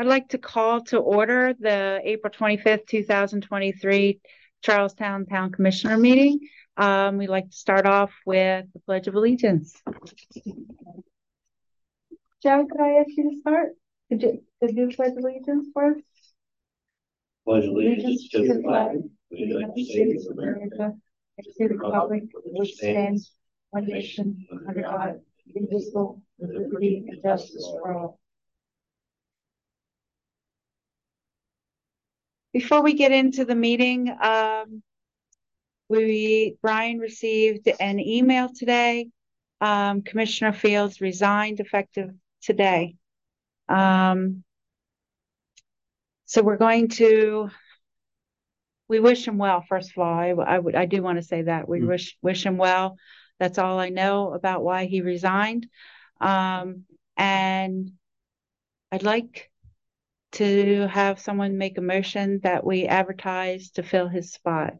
I'd like to call to order the April 25th, 2023 Charlestown Town Commissioner meeting. We'd like to start off with the Pledge of Allegiance. Joe, could I ask you to start? Could you do the Pledge of Allegiance for us? Pledge allegiance to the flag of the United States of America and to the republic which stands one nation under God, indivisible, with liberty and justice for all. Before we get into the meeting, Brian received an email today. Commissioner Fields resigned effective today. So we're going to, we wish him well, first of all. I do want to say that we wish him well. That's all I know about why he resigned. And I'd like to have someone make a motion that we advertise to fill his spot.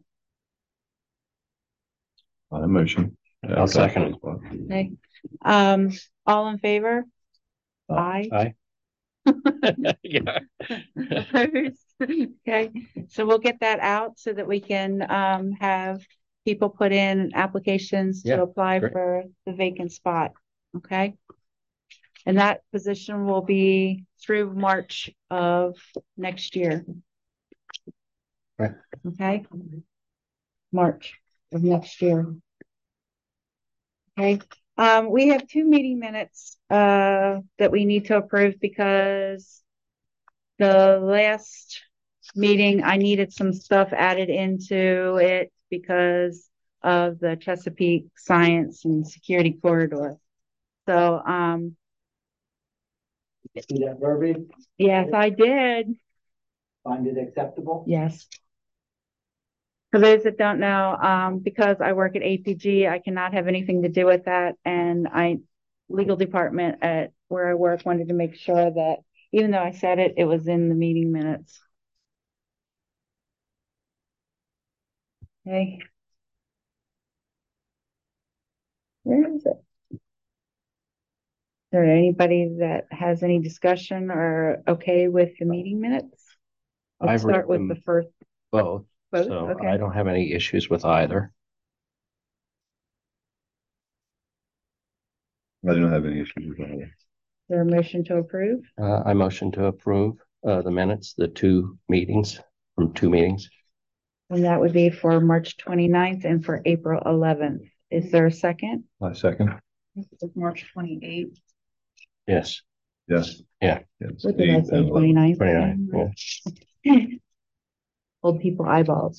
On a motion. I'll second it. Okay. All in favor? Aye. Aye. Yeah. Opposed? Okay. So we'll get that out so that we can have people put in applications to apply for the vacant spot. Okay. And that position will be through March of next year. Right. Okay. March of next year. Okay. We have 2 meeting minutes that we need to approve because the last meeting I needed some stuff added into it because of the Chesapeake Science and Security Corridor. So See that verbiage? yes, I did. Find it acceptable? Yes. For those that don't know, because I work at APG, I cannot have anything to do with that. And legal department at where I work wanted to make sure that even though I said it, it was in the meeting minutes. Okay. Where is it? Is there anybody that has any discussion or okay with the meeting minutes? Let's start with the first. Both. Both? So Okay. I don't have any issues with either. I don't have any issues with that. Is there a motion to approve? I motion to approve the minutes, the 2 meetings from 2 meetings. And that would be for March 29th and for April 11th. Is there a second? My second. March 28th. Yes. Yes. Yeah. Yes. What did I say? 29th? 29. Yeah. Old people eyeballs.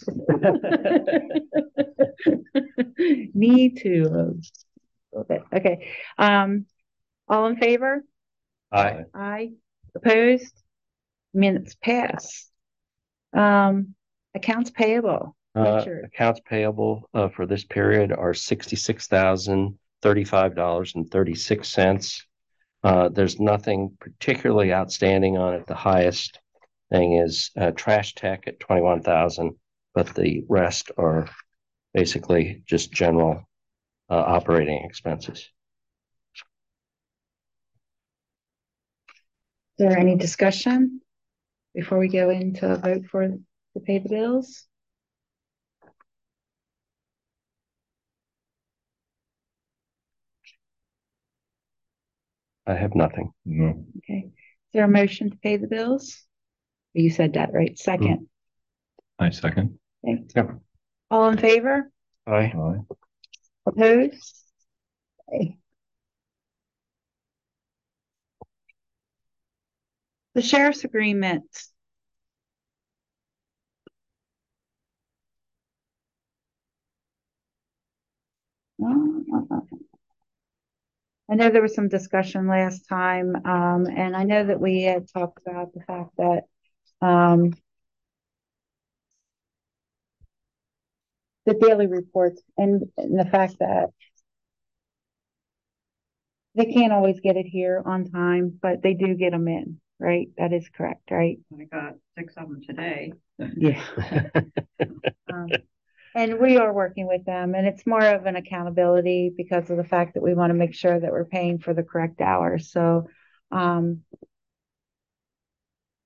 Me too. A little bit. Okay. All in favor? Aye. Aye. Opposed? Minutes pass. Accounts payable. Accounts payable for this period are $66,035.36. There's nothing particularly outstanding on it. The highest thing is trash tech at $21,000, but the rest are basically just general operating expenses. Is there any discussion before we go into a vote for to pay the bills? I have nothing. No. Okay. Is there a motion to pay the bills? You said that, right? Second. I second. Okay. Yep. All in favor? Aye. Aye. Opposed? Okay. The sheriff's agreement. I know there was some discussion last time, and I know that we had talked about the fact that the daily reports and the fact that they can't always get it here on time, but they do get them in, right? That is correct, right? I got 6 of them today. Yeah. And we are working with them, and it's more of an accountability because of the fact that we want to make sure that we're paying for the correct hours. So,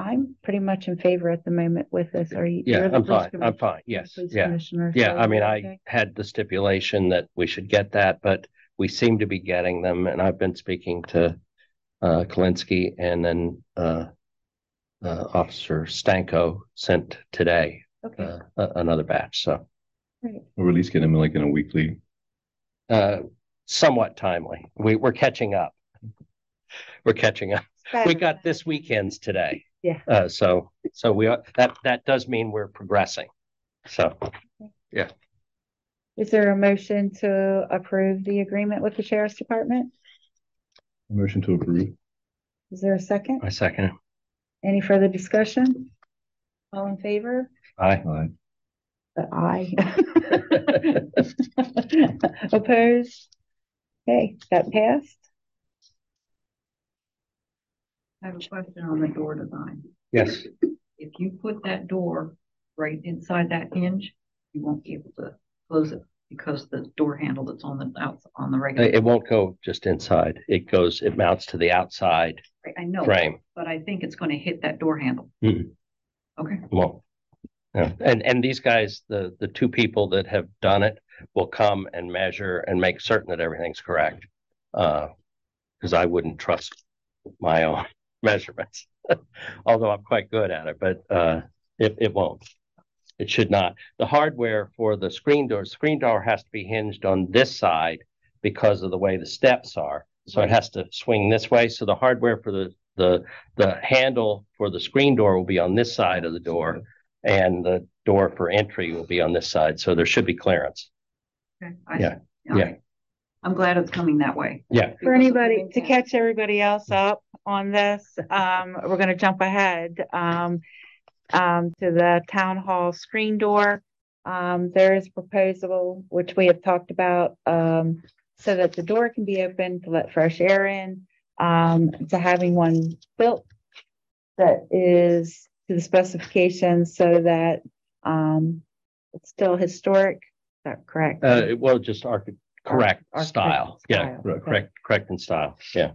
I'm pretty much in favor at the moment with this. Are you? Yeah, you're the I'm police fine. I'm commissioner- fine. Yes. police Yeah. commissioner, Yeah. so I mean, you're I okay? had the stipulation that we should get that, but we seem to be getting them. And I've been speaking to Kalinsky, and then Officer Stanko sent today Okay, another batch. So great. Or at least get them like in a weekly. somewhat timely. We're catching up. We're catching up. We got this weekend's today. Yeah. So we are, that does mean we're progressing. So Is there a motion to approve the agreement with the sheriff's department? Motion to approve. Is there a second? I second it. Any further discussion? All in favor? Aye. Aye. Aye. Opposed? Okay, that passed. I have a question on the door design. Yes. If you put that door right inside that hinge, you won't be able to close it because the door handle that's on the on the regular. It won't go just inside. It mounts to the outside I know, frame. but I think it's going to hit that door handle. Mhm. Okay. Well, yeah. And these guys, the two people that have done it will come and measure and make certain that everything's correct. Because I wouldn't trust my own measurements, although I'm quite good at it, but it won't. It should not. The hardware for the screen door has to be hinged on this side because of the way the steps are. So it has to swing this way. So the hardware for the handle for the screen door will be on this side of the door, and the door for entry will be on this side. So there should be clearance. Okay. Yeah. All right. I'm glad it's coming that way. Yeah. For anybody, to catch everybody else up on this, we're gonna jump ahead to the town hall screen door. There is a proposal, which we have talked about, so that the door can be open to let fresh air in, to having one built that is to the specifications so that it's still historic. Is that correct? Well, just correct Architect style. Yeah. style, okay. Correct in style. Yeah.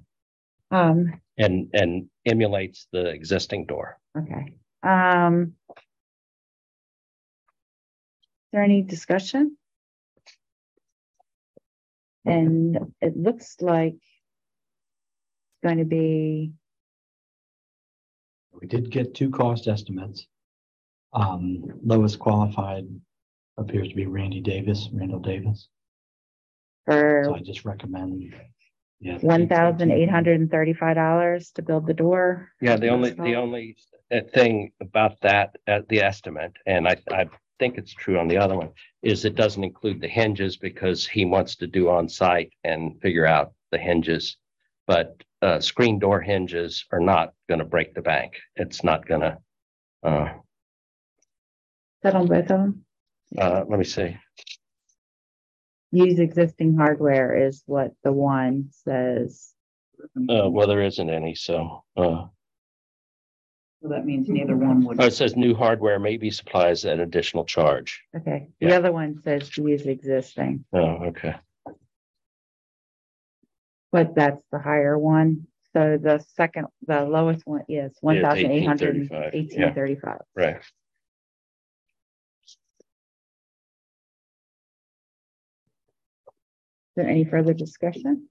And emulates the existing door. Okay. Is there any discussion? And it looks like it's going to be, We did get two cost estimates. Lowest qualified appears to be Randall Davis. So for I just recommend. Yeah, $1,835 to build the door. Yeah, the only thing about that, the estimate, and I think it's true on the other one, is it doesn't include the hinges because he wants to do on site and figure out the hinges. But screen door hinges are not going to break the bank. It's not going to. Is that on both of them? Let me see. Use existing hardware is what the one says. Well, there isn't any, so. So that means neither one would. It says new hardware may be supplies at additional charge. Okay, the Yeah. other one says to use existing, Oh, okay. but that's the higher one. So the lowest one is $1,835. Yeah. Right. Is there any further discussion?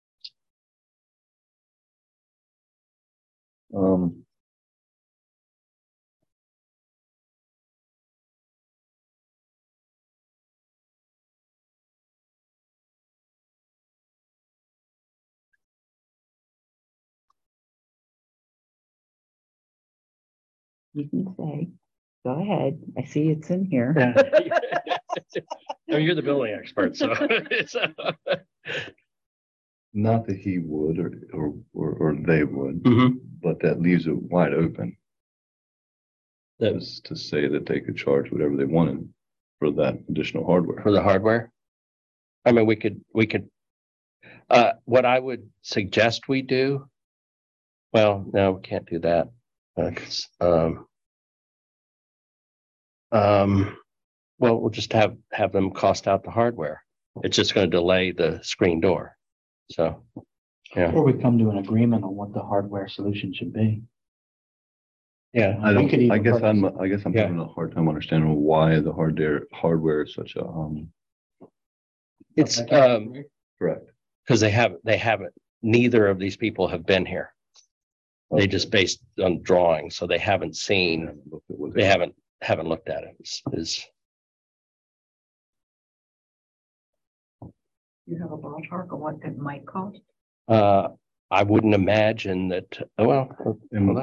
You can say, go ahead. I see it's in here. I mean, you're the building expert, so. Not that he would or they would, Mhm. but that leaves it wide open. That That's to say that they could charge whatever they wanted for that additional hardware. for the hardware. I mean, we could, what I would suggest we do. Well, no, we can't do that. 'Cause, well, we'll just have them cost out the hardware. It's just going to delay the screen door. So, yeah. Or we come to an agreement on what the hardware solution should be. Yeah. I don't, could even I guess purchase I'm Yeah. having a hard time understanding why the hardware is such a, It's, correct. because they haven't, neither of these people have been here. They just based on drawing, so they haven't seen, they haven't looked at it. You have a ballpark of what that might cost? I wouldn't imagine that, well,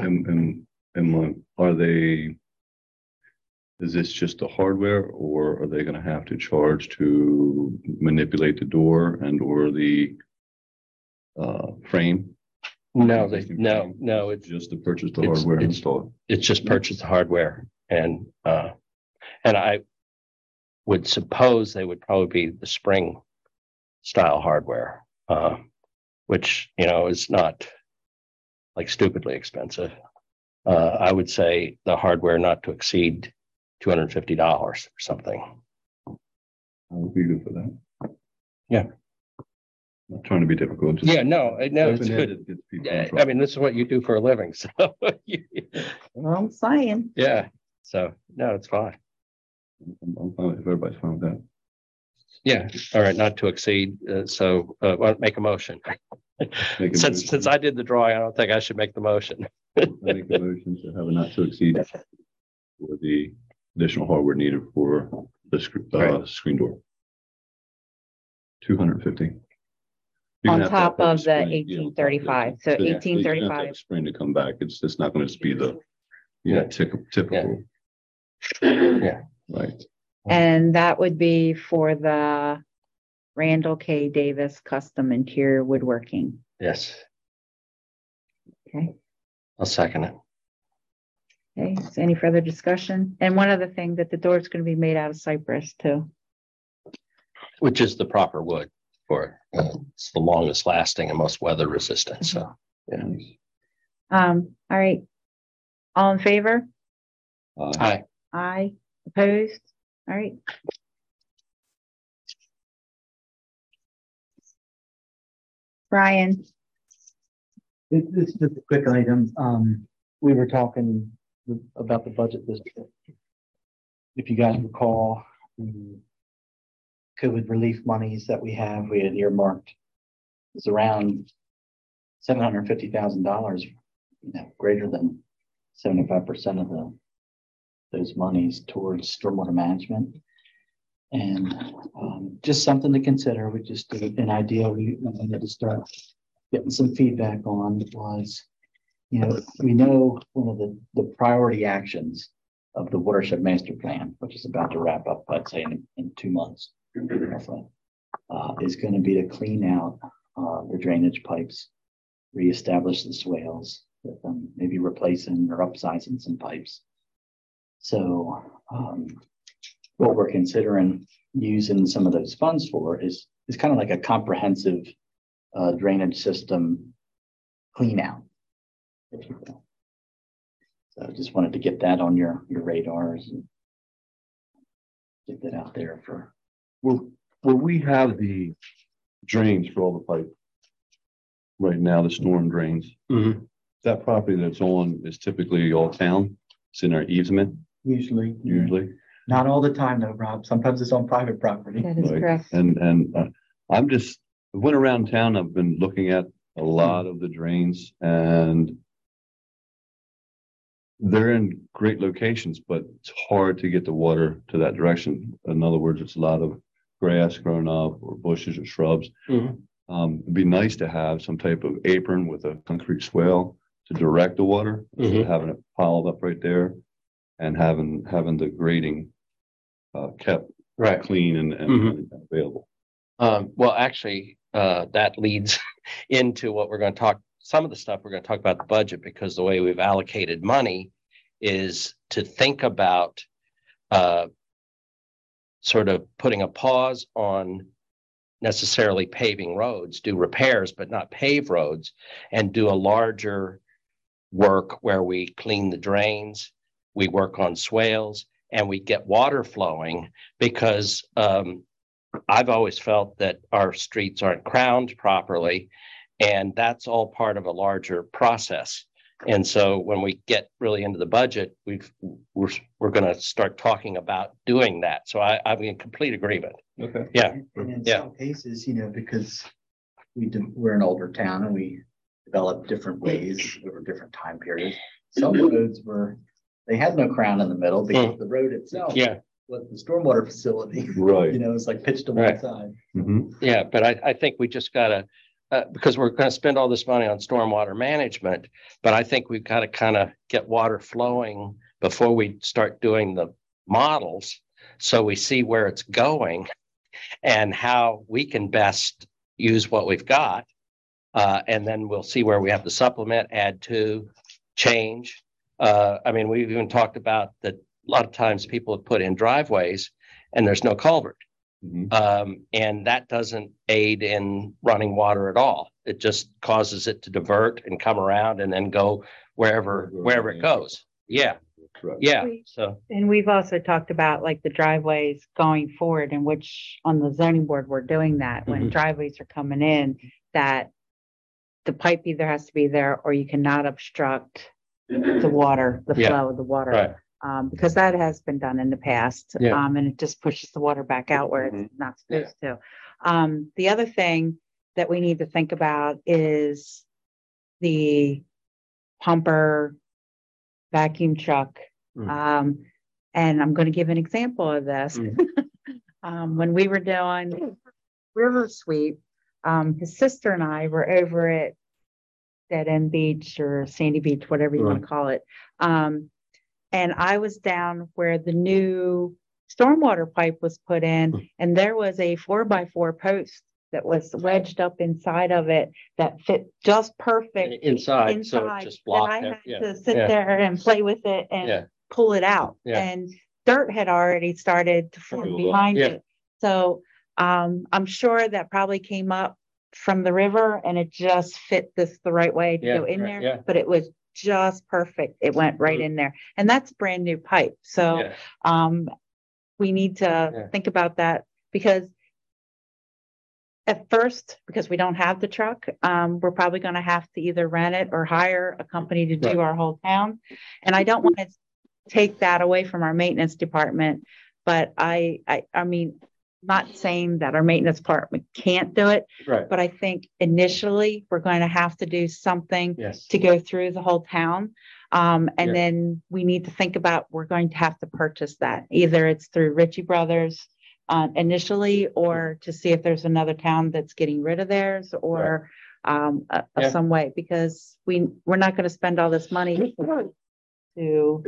Are they, is this just the hardware, or are they gonna have to charge to manipulate the door and or the frame? no, It's just to purchase the it's- hardware and it's- install it's just purchase the hardware and I would suppose they would probably be the spring style hardware, which, is not like stupidly expensive. I would say the hardware not to exceed $250 or something. I would be good for that. Yeah. Not trying to be difficult. just Yeah, no, it's open-ended, good. gets people in Yeah, I trouble. mean, this is what you do for a living, so Well, I'm saying. yeah. So no, it's fine. I'm fine if everybody's fine with that. Yeah. All right, not to exceed. So why don't make a motion? Make a Since motion. I did the drawing, I don't think I should make the motion. I make a motion to have a not to exceed for the additional hardware needed for the screen door. 250. You're On gonna have to have top of the spring, 1835, so yeah, you're gonna have to have 1835. a Spring to come back. It's just not gonna just be the, Yeah. typical, Yeah. right? And that would be for the Randall K. Davis Custom Interior Woodworking. Yes, Okay. I'll second it. Okay, is any further discussion? And one other thing, that the door is going to be made out of cypress too. Which is the proper wood for it's the longest lasting and most weather resistant. So yeah. All right. All in favor? Hi. Aye. Opposed? All right. Brian, It's just a quick item. We were talking about the budget this. If you guys recall, the COVID relief monies that we have, we had earmarked. It's around $750,000, greater than 75% of those monies towards stormwater management. And just something to consider. We just did an idea we wanted to start getting some feedback on was, we know one of the priority actions of the watershed master plan, which is about to wrap up, I'd say in 2 months, roughly, is going to be to clean out the drainage pipes, reestablish the swales, maybe replacing or upsizing some pipes. So what we're considering using some of those funds for is kind of like a comprehensive drainage system clean out, if you will. So I just wanted to get that on your radars and get that out there for. Will we have the drains for all the pipe? Right now, the storm drains. Mhm. That property that's on is typically all town. It's in our easement, Usually. usually. Not all the time though, Rob. Sometimes it's on private property. that is Right. correct. And I went around town. I've been looking at a lot of the drains, and they're in great locations, but it's hard to get the water to that direction. In other words, it's a lot of grass growing up or bushes or shrubs. Mhm. It'd be nice to have some type of apron with a concrete swale to direct the water, instead of having it piled up right there, and having the grading kept Right. clean and available. Well, actually, that leads into what we're going to talk, some of the stuff we're going to talk about the budget, because the way we've allocated money is to think about sort of putting a pause on necessarily paving roads, do repairs, but not pave roads, and do a larger work where we clean the drains, we work on swales, and we get water flowing, because I've always felt that our streets aren't crowned properly, and that's all part of a larger process. And so when we get really into the budget, we're going to start talking about doing that. So I'm in complete agreement. Okay. Yeah. And in Yeah. some cases, because we're an older town and we developed different ways over different time periods. Some roads they had no crown in the middle because the road itself Yeah. was the stormwater facility. Right. It's like pitched to one Right. side. Mhm. Yeah, but I think we just gotta, because we're gonna spend all this money on stormwater management, but I think we've got to kind of get water flowing before we start doing the models. So we see where it's going and how we can best use what we've got. And then we'll see where we have to supplement, add to, change. I mean, we've even talked about that a lot of times people have put in driveways and there's no culvert. Mhm. And that doesn't aid in running water at all. It just causes it to divert and come around and then go wherever it goes. Yeah, Correct. yeah. So And we've also talked about like the driveways going forward, in which on the zoning board, we're doing that when Mhm. driveways are coming in, that the pipe either has to be there or you cannot obstruct the water, the Yeah. flow of the water. right. Because that has been done in the past. Yeah. And it just pushes the water back out where it's not supposed to. The other thing that we need to think about is the pumper vacuum truck. Mm. And I'm going to give an example of this. When we were doing river sweep, his sister and I were over at Dead End Beach or Sandy Beach, whatever you want to call it. And I was down where the new stormwater pipe was put in, and there was a 4x4 post that was wedged up inside of it that fit just perfect Inside, so it just blocked. and I had Yeah. to sit Yeah. there and play with it and Yeah. pull it out. Yeah. And dirt had already started to form behind Yeah. it. So I'm sure that probably came up from the river and it just fit this the right way to Yeah, go in right, there. yeah. But it was just perfect. It went right in there. And that's brand new pipe. So Yeah. we need to Yeah. think about that, because at first, because we don't have the truck, we're probably going to have to either rent it or hire a company to do our whole town. And I don't want to take that away from our maintenance department, but I mean, not saying that our maintenance department can't do it, Right. but I think initially we're going to have to do something Yes. to go through the whole town. And Yeah. then we need to think about, we're going to have to purchase that. Either it's through Ritchie Brothers initially, or to see if there's another town that's getting rid of theirs, or some way, because we're not going to spend all this money to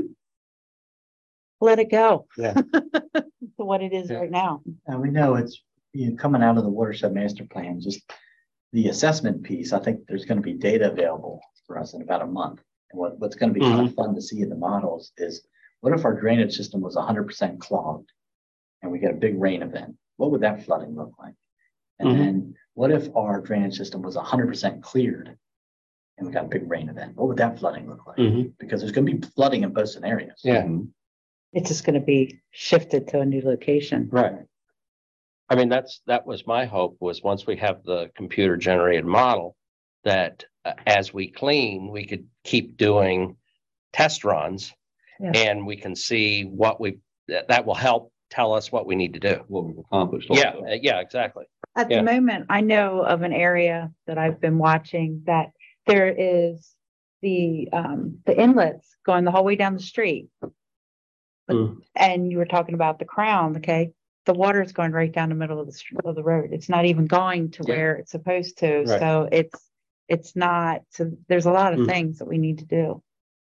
let it go. Yeah. To what it is Yeah. right now. And we know it's coming out of the watershed master plan, just the assessment piece. I think there's going to be data available for us in about a month. And what's going to be kind of fun to see in the models is, what if our drainage system was 100% clogged and we get a big rain event? What would that flooding look like? And then what if our drainage system was 100% cleared and we got a big rain event? What would that flooding look like? Because there's going to be flooding in both scenarios. Yeah. Mhm. It's just going to be shifted to a new location. Right. I mean, that was my hope, was once we have the computer generated model, that as we clean, we could keep doing test runs, Yeah. and we can see that will help tell us what we need to do. What we've accomplished. Yeah. also. Yeah, exactly. At Yeah. the moment, I know of an area that I've been watching that there is the inlets going the whole way down the street. And you were talking about the crown, okay? The water is going right down the middle of the road. It's not even going to where it's supposed to. Right. So it's not. So there's a lot of things that we need to do.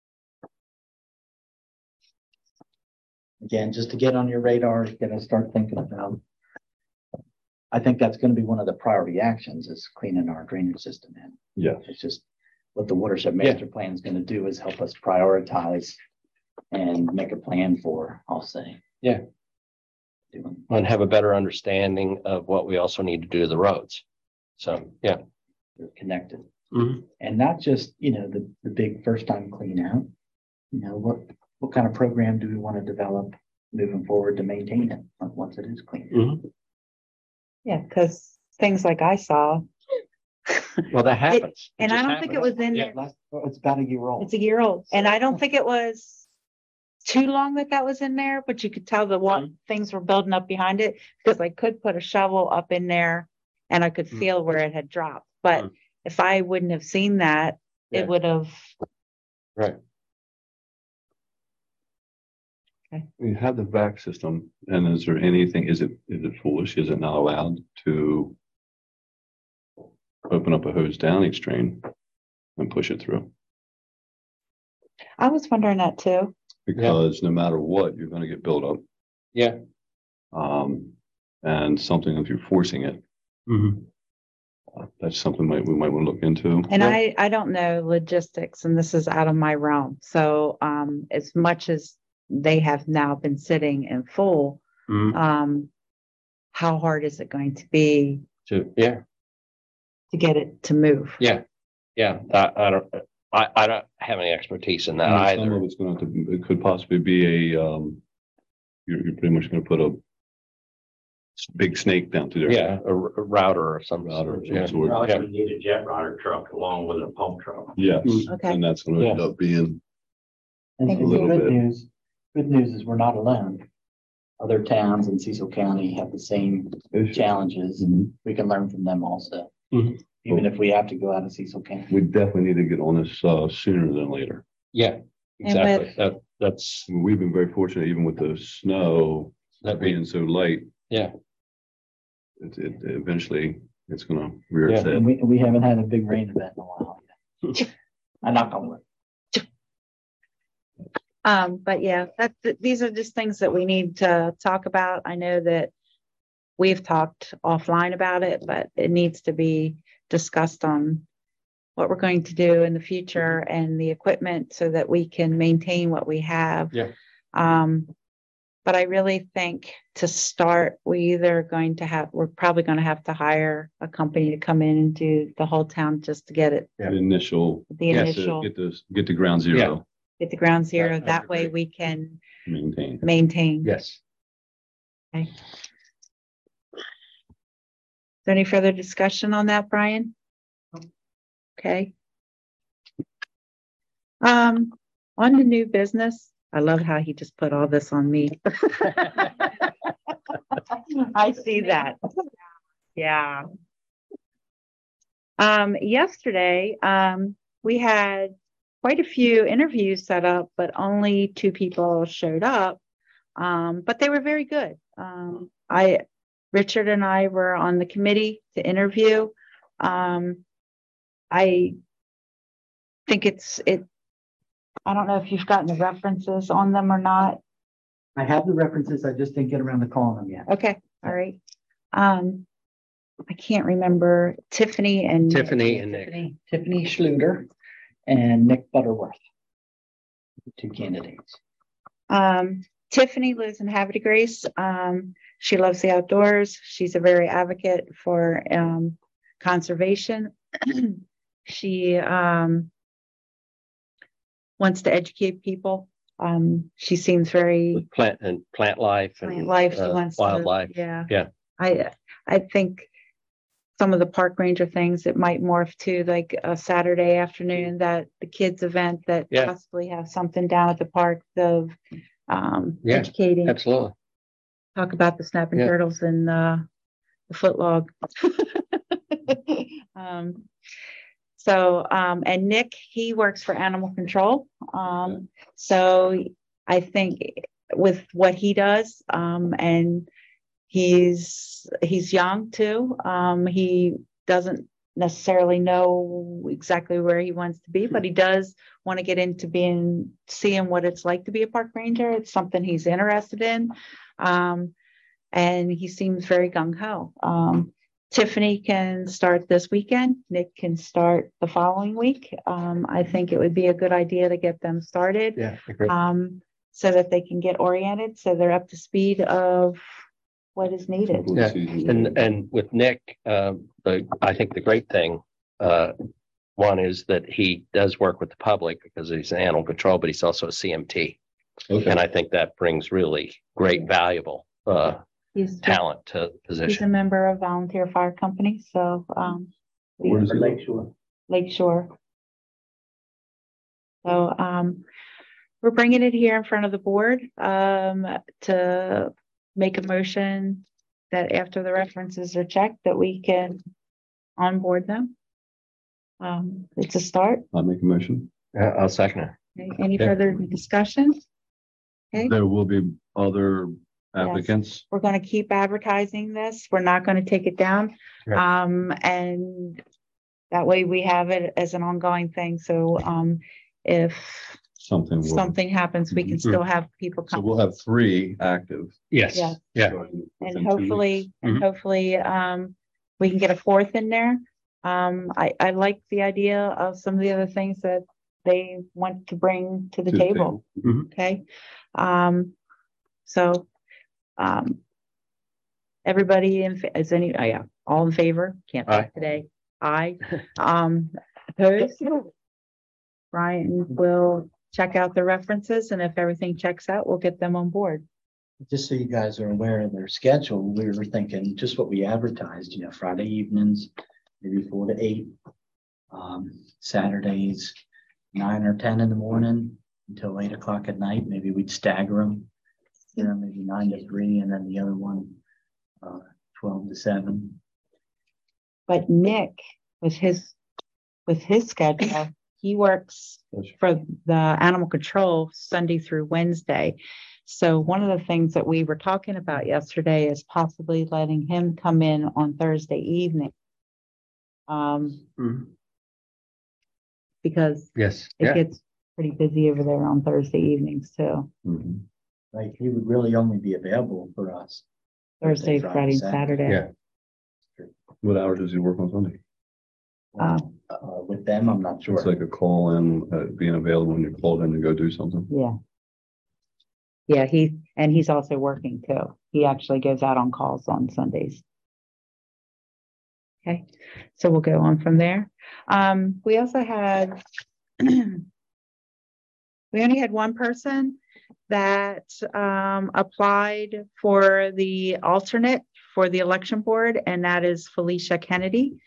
Again, just to get on your radar, you're going to start thinking about. I think that's going to be one of the priority actions, is cleaning our drainage system in. Yeah. It's just what the watershed master plan is going to do, is help us prioritize and make a plan for, I'll say. Yeah. Doing. And have a better understanding of what we also need to do to the roads. So, yeah. They're connected. Mhm. And not just, the big first time clean out. What kind of program do we want to develop moving forward to maintain it once it is clean? Mhm. Yeah, because things like I saw, Well, that happens. And I don't think it was in Yeah. there. It's about a year old. It's a year old, and I don't think it was too long that was in there, but you could tell the what things were building up behind it, because I could put a shovel up in there and I could feel where it had dropped. But if I wouldn't have seen that, Yeah. it would have. Right. You have the vac system, and is there anything, is it foolish? Is it not allowed to open up a hose downing strain and push it through? I was wondering that too. Because no matter what, you're gonna get buildup. Yeah. And something, if you're forcing it, that's something we might want to look into. And I don't know logistics, and this is out of my realm. So as much as they have now been sitting in full, how hard is it going to be To get it to move? Yeah. I don't have any expertise in that And some either. of it's going to, it could possibly be a, you're pretty much going to put a big snake down through there. Yeah, a router or some Router of some Yeah. sort. Probably Yeah. would need a jet rider truck along with a pump truck. Yes, Okay. and that's going to end up being And Thank the you. A little good bit. news, is we're not alone. Other towns in Cecil County have the same challenges. Mhm. We can learn from them also. Mhm. Even if we have to go out of Cecil County. We definitely need to get on this sooner than later. Yeah, exactly. That's We've been very fortunate, even with the snow that we being so light. Yeah. It eventually it's going to rear its Yeah. head. And we haven't had a big rain event in a while. I knock on wood. But yeah, these are just things that we need to talk about. I know that we've talked offline about it, but it needs to be discussed on what we're going to do in the future and the equipment so that we can maintain what we have. Yeah. But I really think to start, we're probably going to have to hire a company to come in and do the whole town just to get it, Yeah. The initial, the yes, initial, get the ground zero get the ground zero. That'd That be way great. we can maintained. maintain. Yes. Okay. Is there any further discussion on that, Brian? Okay. On the new business, I love how he just put all this on me. I see that. Yeah. Yesterday, we had quite a few interviews set up, but only 2 people showed up. But they were very good. Richard and I were on the committee to interview. I think I don't know if you've gotten the references on them or not. I have the references, I just didn't get around to calling them yet. Okay, all right. I can't remember Tiffany and Nick. Tiffany Schluter and Nick Butterworth. 2 candidates. Tiffany lives in Havre de Grace. She loves the outdoors. She's a very advocate for conservation. She wants to educate people. She seems very With plant life and life. She wants wildlife. To, Yeah. I think some of the park ranger things, it might morph to like a Saturday afternoon, that the kids event that Yeah. possibly have something down at the park of Yeah, educating, Absolutely. talk about the snapping Yeah. turtles and the footlog. And Nick, he works for animal control. So I think with what he does, and he's young too. He doesn't necessarily know exactly where he wants to be, but he does want to get into seeing what it's like to be a park ranger. It's something he's interested in. And he seems very gung-ho. Tiffany can start this weekend. Nick can start the following week. I think it would be a good idea to get them started. Yeah. I agree. So that they can get oriented, so they're up to speed of what is needed. Yeah. And with Nick, I think the great thing, one is that he does work with the public because he's an animal control, but he's also a CMT. Okay. And I think that brings really great, valuable He's talent to the He's a position. member of volunteer fire company, so Where does it go? Lakeshore. Lakeshore. So, we're bringing it here in front of the board, to make a motion that after the references are checked, that we can onboard them. It's a start. I'll make a motion. I'll second it. Okay, any Yeah. further discussion? Okay, There will be other applicants. we're gonna keep advertising this. We're not gonna take it down. And that way we have it as an ongoing thing. So, if Something. will- something happens, we can still have people So come. we'll have 3 active. Yes, Yeah. yeah. starting And within 2 weeks. hopefully, we can get a 4th in there. I like the idea of some of the other things that they want to bring to the To the table. table. Okay, so, everybody is yeah, all in favor? Can't Aye. talk today. Aye. Opposed? Brian will check out the references, and if everything checks out, we'll get them on board. Just so you guys are aware of their schedule, we were thinking just what we advertised, Friday evenings, maybe 4 to 8. Saturdays, 9 or 10 in the morning until 8 o'clock at night. Maybe we'd stagger them. Maybe 9 to 3, and then the other one, 12 to 7. But Nick, with his schedule, he works for the animal control Sunday through Wednesday. So one of the things that we were talking about yesterday is possibly letting him come in on Thursday evening. Because Yes, it yeah. gets pretty busy over there on Thursday evenings too. Mhm. Like he would really only be available for us. Thursday, Friday, Saturday. Yeah. What hour does he work on Sunday? With them, I'm not sure. It's like a call in, being available when you're called in to go do something. Yeah. Yeah, he's also working too. He actually goes out on calls on Sundays. Okay, so we'll go on from there. We also had, we only had one person that applied for the alternate for the election board, and that is Felicia Kennedy.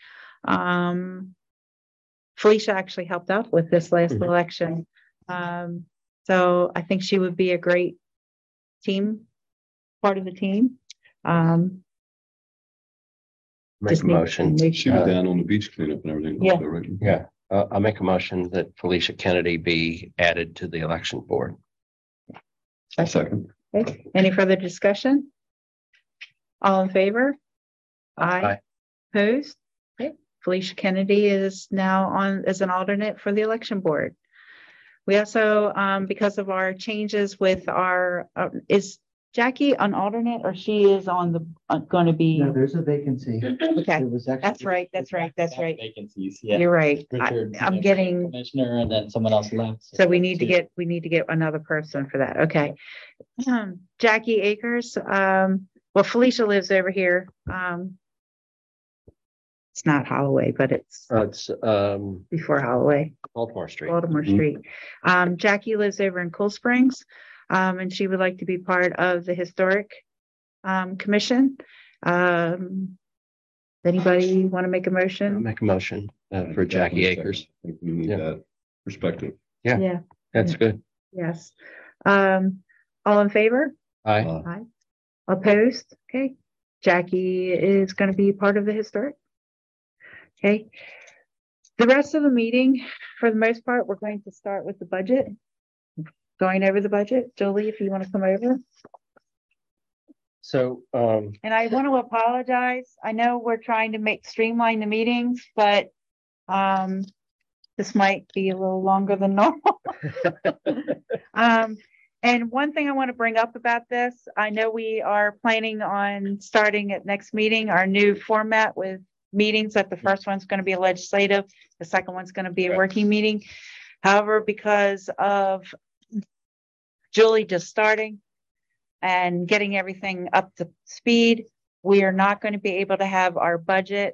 Felicia actually helped out with this last Mhm. election. So I think she would be a great part of the team. Make Just a need- motion. She was down on the beach cleanup and everything. Yeah. also, right? Yeah, I'll make a motion that Felicia Kennedy be added to the election board. Second. Okay, any further discussion? All in favor? Aye. Opposed? Okay, Felicia Kennedy is now on as an alternate for the election board. We also, because of our changes with our, is Jackie an alternate, or she is on the, going to be? No, there's a vacancy. Okay, There was actually- that's right, that's right. Vacancies, yeah. You're right. Richard, I'm getting, Commissioner, and then someone else left. so we need to get another person for that. Okay. Jackie Akers, well, Felicia lives over here. It's not Holloway, but it's It's before Holloway, Baltimore Street. Baltimore Mhm. Street. Jackie lives over in Cool Springs, and she would like to be part of the historic commission. Anybody want to make a I'll motion? make a motion for Jackie Akers. I think we need Yeah. that perspective. Yeah. Yeah, That's good. yes. All in favor? Aye. Aye. Opposed? Okay. Jackie is going to be part of the historic. Okay. The rest of the meeting, for the most part, we're going to start with the budget. Going over the budget. Jolie, if you want to come over. So, And I want to apologize. I know we're trying to streamline the meetings, but this might be a little longer than normal. And one thing I want to bring up about this, I know we are planning on starting at next meeting, our new format with meetings, that the first one's going to be a legislative, the second one's going to be a working meeting. However, because of Julie just starting and getting everything up to speed, we are not going to be able to have our budget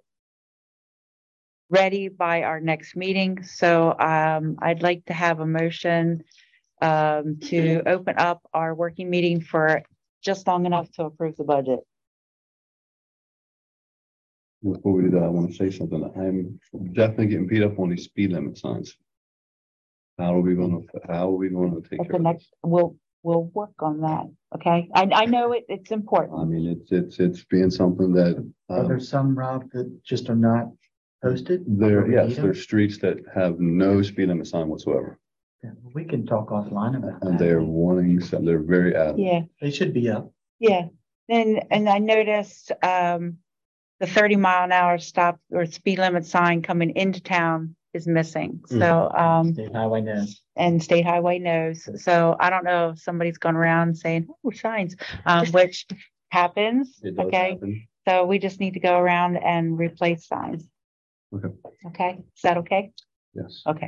ready by our next meeting. So I'd like to have a motion to open up our working meeting for just long enough to approve the budget. before we do that, I want to say something. I'm definitely getting beat up on these speed limit signs. How are we gonna take At care the of this? next, we'll work on that. Okay. I know it's I important. mean, it's being something that, Are there some, Rob, that just are not posted? there, We yes, need them? there's streets that have no speed limit sign whatsoever. Yeah, we can talk offline about And they're that. wanting some, they're very adamant. Yeah. They should be up. Yeah. And I noticed, the 30-mile-an-hour stop or speed limit sign coming into town is missing. So, State highway knows. and State Highway knows. So I don't know if somebody's gone around saying, oh, signs, which happens. It does Okay. happen. So we just need to go around and replace signs. Okay. Okay. Is that okay? Yes. Okay.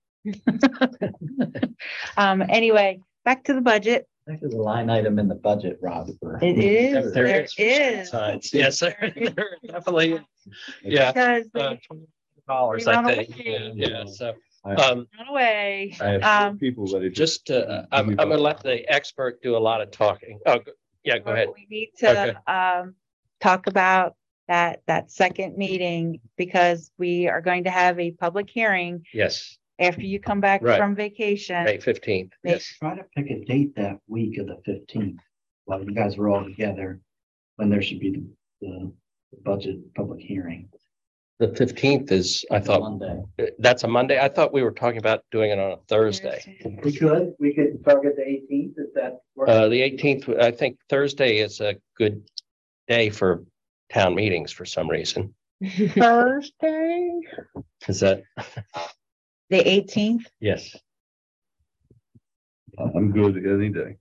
Anyway, back to the budget. I think there's a line item in the budget, Rob. It is, There there is is. signs. Yes, there definitely. is. Yeah. Because $20, They run I think. away. Yeah. So, I um, run away. I have Um, people ready to. just, I'm gonna let the expert do a lot of talking. Oh, yeah, go ahead. We need Okay. to talk about that second meeting because we are going to have a public hearing Yes, after you come back Right. from vacation. May 15th. May- Yes. Try to pick a date that week of the 15th, while you guys are all together, when there should be the budget public hearing. The 15th is, I thought, Monday. that's a Monday. I thought we were talking about doing it on a Thursday. We could target the 18th if that works. The 18th, I think Thursday is a good day for town meetings for some reason. Thursday, Is that? the 18th. Yes. I'm good any day.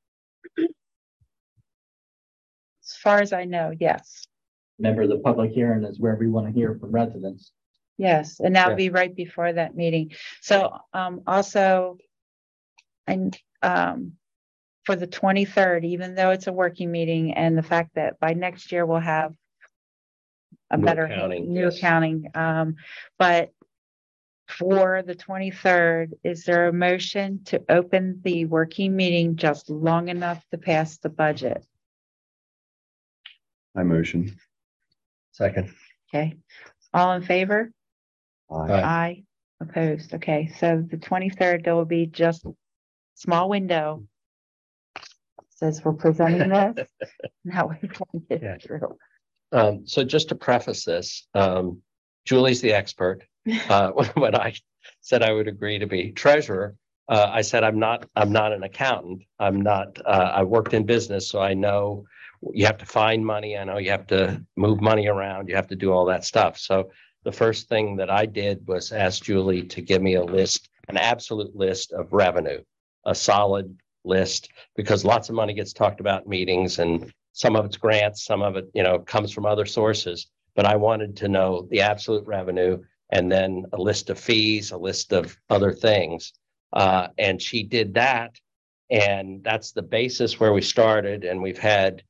As far as I know, yes. Remember, the public hearing is where we want to hear from residents. Yes, and that'll Yeah. be right before that meeting. So, also, and, for the 23rd, even though it's a working meeting and the fact that by next year we'll have a New better accounting, new yes. accounting, but for the 23rd, is there a motion to open the working meeting just long enough to pass the budget? I motion. Second. Okay, all in favor? Aye. Aye, opposed. Okay, so the 23rd, there will be just small window. Says we're presenting this. Now we can get Yeah. through. So just to preface this, Julie's the expert. When I said I would agree to be treasurer, I said, I'm not an accountant. I worked in business, so I know you have to find money. I know you have to move money around. You have to do all that stuff. So the first thing that I did was ask Julie to give me a list, an absolute list of revenue, a solid list, because lots of money gets talked about in meetings and some of it's grants, some of it, comes from other sources. But I wanted to know the absolute revenue and then a list of fees, a list of other things. And she did that. And that's the basis where we started. And we've had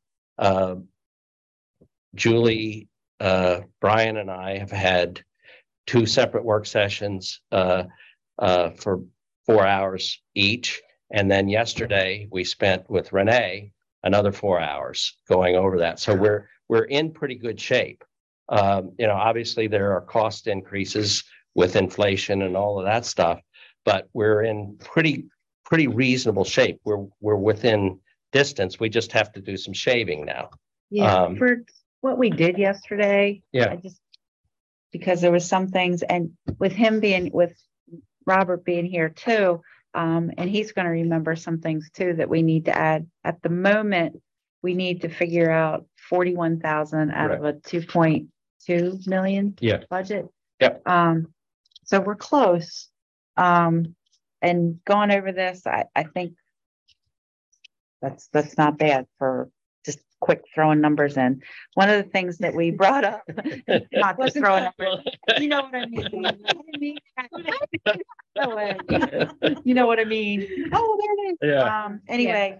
Julie, Brian and I have had 2 separate work sessions for 4 hours each. And then yesterday we spent with Renee another 4 hours going over that. So we're in pretty good shape. Obviously there are cost increases with inflation and all of that stuff, but we're in pretty reasonable shape. We're within distance. We just have to do some shaving now. Yeah, for what we did yesterday. Yeah. I just, because there was some things, and with Robert being here too, and he's going to remember some things too that we need to add. At the moment, we need to figure out 41,000 out of a 2.2 million budget. Yep. So we're close. And going over this, I think that's not bad for just quick throwing numbers in. One of the things that we brought up, not just throwing numbers, you know what I mean? No way. You know what I mean? Oh, there it is. Yeah. Anyway,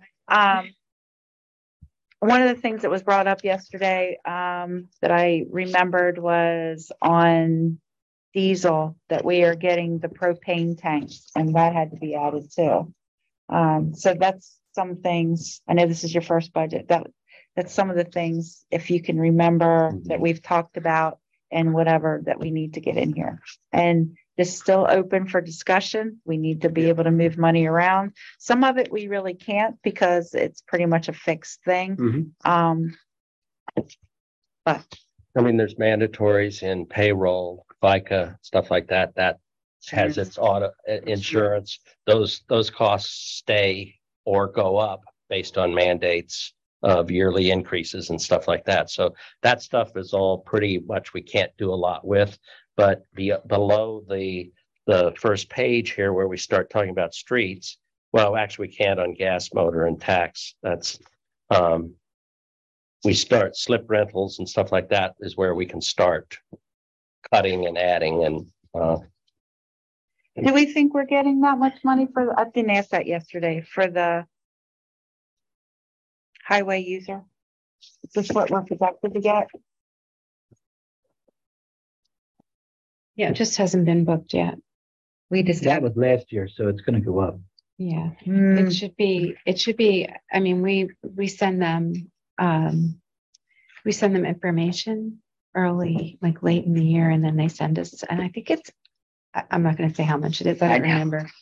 one of the things that was brought up yesterday, that I remembered was on diesel, that we are getting the propane tanks, and that had to be added too. So that's some things. I know this is your first budget. That's some of the things, if you can remember, that we've talked about and whatever that we need to get in here. And this is still open for discussion. We need to be able to move money around. Some of it we really can't because it's pretty much a fixed thing. But I mean, there's mandatories in payroll, FICA, stuff like that. That has its auto insurance. Those costs stay or go up based on mandates of yearly increases and stuff like that. So that stuff is all pretty much we can't do a lot with. But below the first page here where we start talking about streets, well, actually we can't on gas, motor, and tax. That's we start slip rentals and stuff like that is where we can start cutting and adding. And do we think we're getting that much money for? I didn't ask that yesterday for the highway user. Is this what we're projected to get? Yeah, it just hasn't been booked yet. We just That have. was last year, so it's gonna go up. Yeah, Hmm, it should be, I mean, we send them, information early, like late in the year, and then they send us, and I think I'm not gonna say how much it is, I don't I know. remember.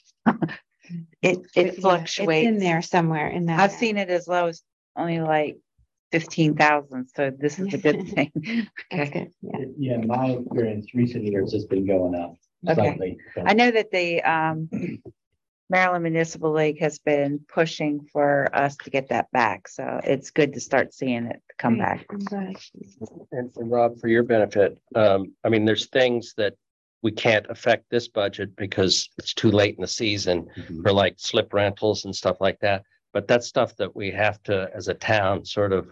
it But yeah, fluctuates. It's in there somewhere in that. I've seen it as low as only like 15,000. So this is a good thing. That's Okay. good, yeah. Yeah, in my experience, recent years has been going up Okay. slightly. I know that the Maryland Municipal League has been pushing for us to get that back. So it's good to start seeing it come back. I'm glad. And Rob, for your benefit, I mean, there's things that we can't affect this budget because it's too late in the season for like slip rentals and stuff like that. But that's stuff that we have to, as a town, sort of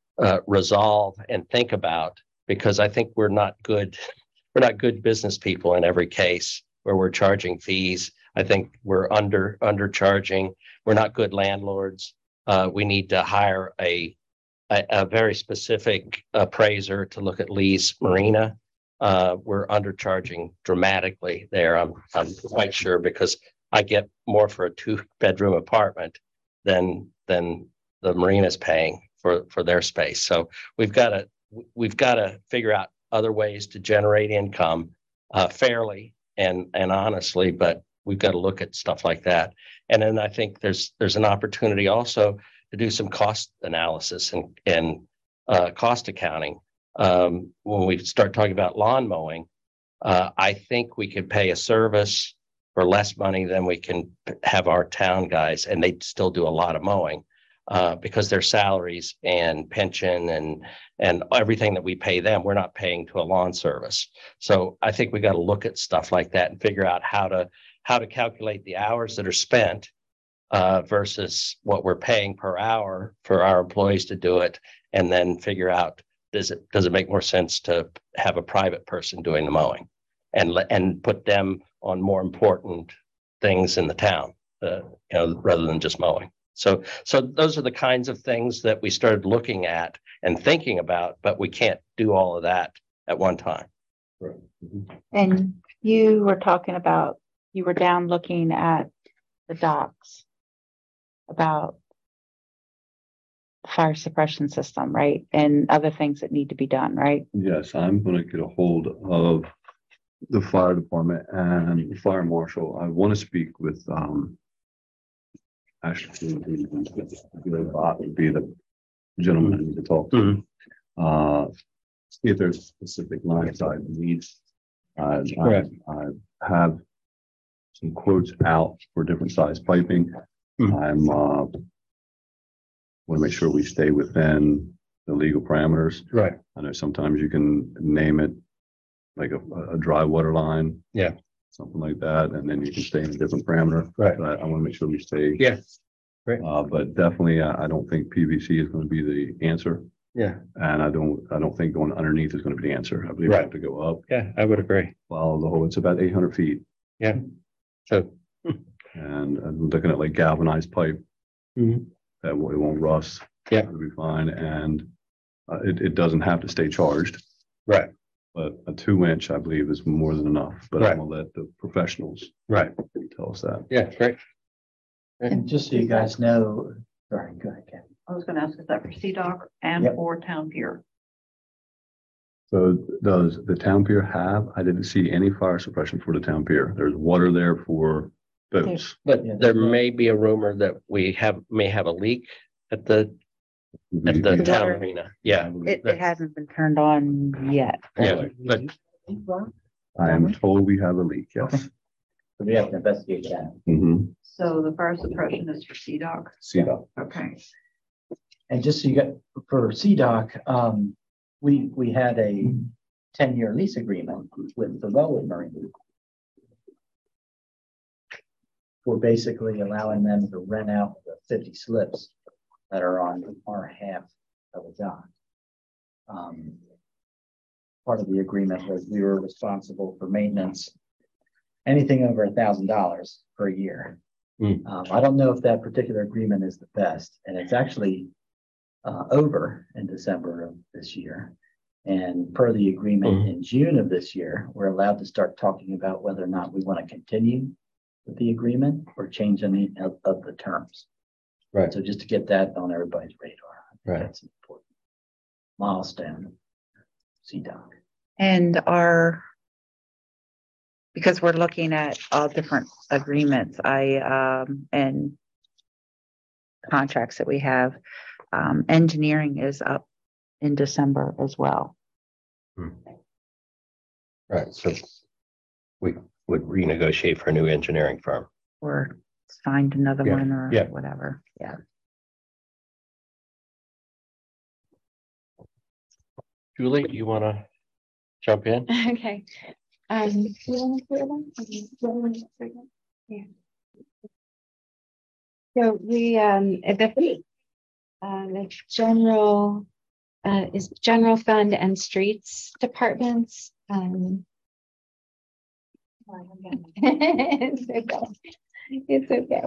resolve and think about, because I think we're not good business people in every case where we're charging fees. I think we're undercharging. We're not good landlords. We need to hire a very specific appraiser to look at Lee's Marina. We're undercharging dramatically there. I'm quite sure, because I get more for a 2-bedroom apartment than the marina's paying for their space. So we've got to figure out other ways to generate income fairly and honestly, but we've got to look at stuff like that. And then I think there's an opportunity also to do some cost analysis and cost accounting. When we start talking about lawn mowing, I think we could pay a service for less money than we can have our town guys, and they still do a lot of mowing because their salaries and pension and everything that we pay them, we're not paying to a lawn service. So I think we got to look at stuff like that and figure out how to calculate the hours that are spent versus what we're paying per hour for our employees to do it, and then figure out does it make more sense to have a private person doing the mowing and put them on more important things in the town, rather than just mowing. So those are the kinds of things that we started looking at and thinking about, but we can't do all of that at one time. Right. And you were talking about, you were down looking at the docks about fire suppression system, right? And other things that need to be done, right? Yes, I'm gonna get a hold of the fire department and the fire marshal. I want to speak with, actually, would be the gentleman I need to talk to. See if there's specific line side needs. I have some quotes out for different size piping. I'm want to make sure we stay within the legal parameters. Right. I know sometimes you can name it like a dry water line. Yeah. Something like that, and then you can stay in a different parameter. Right. But I want to make sure we stay. Yeah. Great. But definitely, I don't think PVC is going to be the answer. Yeah. And I don't think going underneath is going to be the answer. I believe we have to go up. Yeah, I would agree. Follow the whole, it's about 800 feet. Yeah. So. And I'm looking at like galvanized pipe. Mhm. That way it won't rust. Yeah. It'll be fine. And it doesn't have to stay charged. Right. But a 2-inch, I believe, is more than enough. But Right. I'm gonna let the professionals Right. tell us that. Yeah. Great. And just so you guys know, sorry, go ahead, Ken. I was gonna ask, is that for CDOC and Yep. for Town Pier? So does the town pier have, I didn't see any fire suppression for the town pier. There's water there for boats. But Yeah. there may be a rumor that we may have a leak at the The town water. arena. Yeah. It hasn't been turned on yet. Yeah, but I am told we have a leak, yes. So we have to investigate that. Mm-hmm. So the fire suppression is for CDOC. See that. Okay. And just so you got, for CDOC, we had a 10-year lease agreement with the Wellwood Marine. We're basically allowing them to rent out the 50 slips that are on our half of the dock. Part of the agreement was we were responsible for maintenance, anything over $1,000 per year. I don't know if that particular agreement is the best, and it's actually over in December of this year. And per the agreement in June of this year, we're allowed to start talking about whether or not we want to continue with the agreement or change any of the terms. Right. So just to get that on everybody's radar. I think Right. That's an important milestone. CDOC. And because we're looking at all different agreements, and contracts that we have, engineering is up in December as well. right, so we would renegotiate for a new engineering firm. Or find another Yeah, one or yeah. whatever. Yeah. Julie, do you want to jump in? Okay. You wanna put it on? Yeah. So we, the general, is general fund and streets departments. It's okay. It's okay.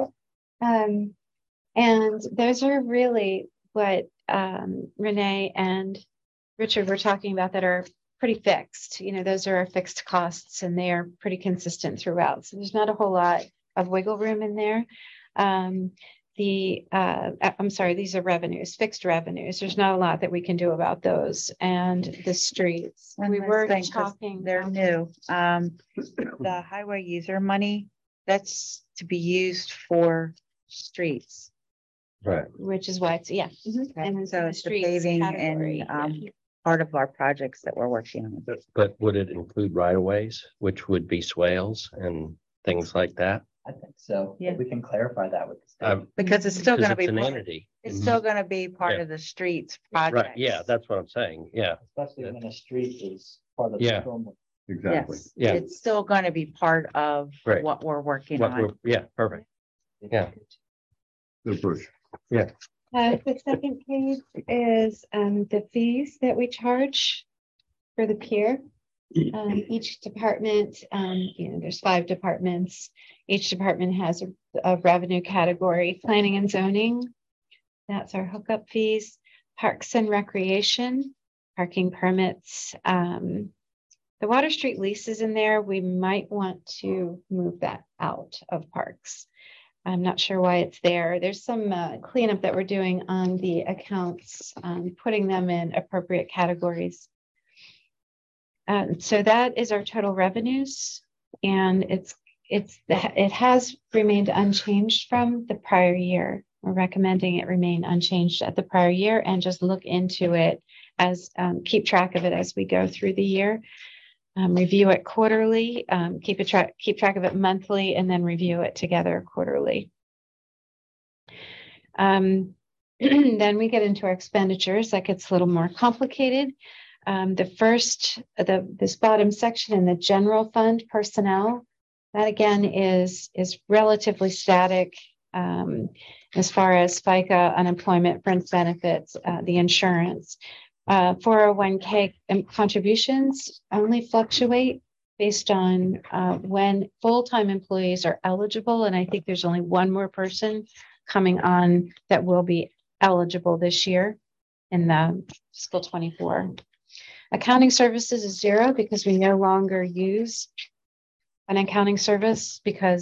And those are really what Renee and Richard were talking about that are pretty fixed. You know, those are our fixed costs and they are pretty consistent throughout. So there's not a whole lot of wiggle room in there. I'm sorry, these are revenues, fixed revenues. There's not a lot that we can do about those. And the streets, One we last were thing, 'cause talking. they're new. The highway user money, that's to be used for streets. Right. Which is why it's, yeah. And then So the it's the streets paving category, and, part of our projects that we're working on. But would it include right of ways, which would be swales and things like that? I think so. Yeah. We can clarify that with the state. Because it's still Because gonna be, it's an part- entity. it's still gonna be part Yeah. of the streets project. Right, yeah, that's what I'm saying, yeah. Especially when a street is part of the Yeah. storm. Exactly. Yes, Yeah. it's still gonna be part of Right. what we're working What on. yeah, perfect. Yeah. Good push. The second page is the fees that we charge for the pier. Each department, there's 5 departments. Each department has a revenue category. Planning and zoning, that's our hookup fees. Parks and recreation, parking permits. The Water Street lease is in there. We might want to move that out of parks. I'm not sure why it's there. There's some cleanup that we're doing on the accounts, putting them in appropriate categories. So that is our total revenues, and it has remained unchanged from the prior year. We're recommending it remain unchanged at the prior year and just look into it as keep track of it as we go through the year. Review it quarterly, keep track of it monthly, and then review it together quarterly. Then we get into our expenditures. That gets a little more complicated. This bottom section in the general fund personnel, that again is relatively static as far as FICA, unemployment, fringe benefits, the insurance. 401k contributions only fluctuate based on when full-time employees are eligible. And I think there's only one more person coming on that will be eligible this year in the fiscal 24. Accounting services is 0 because we no longer use an accounting service because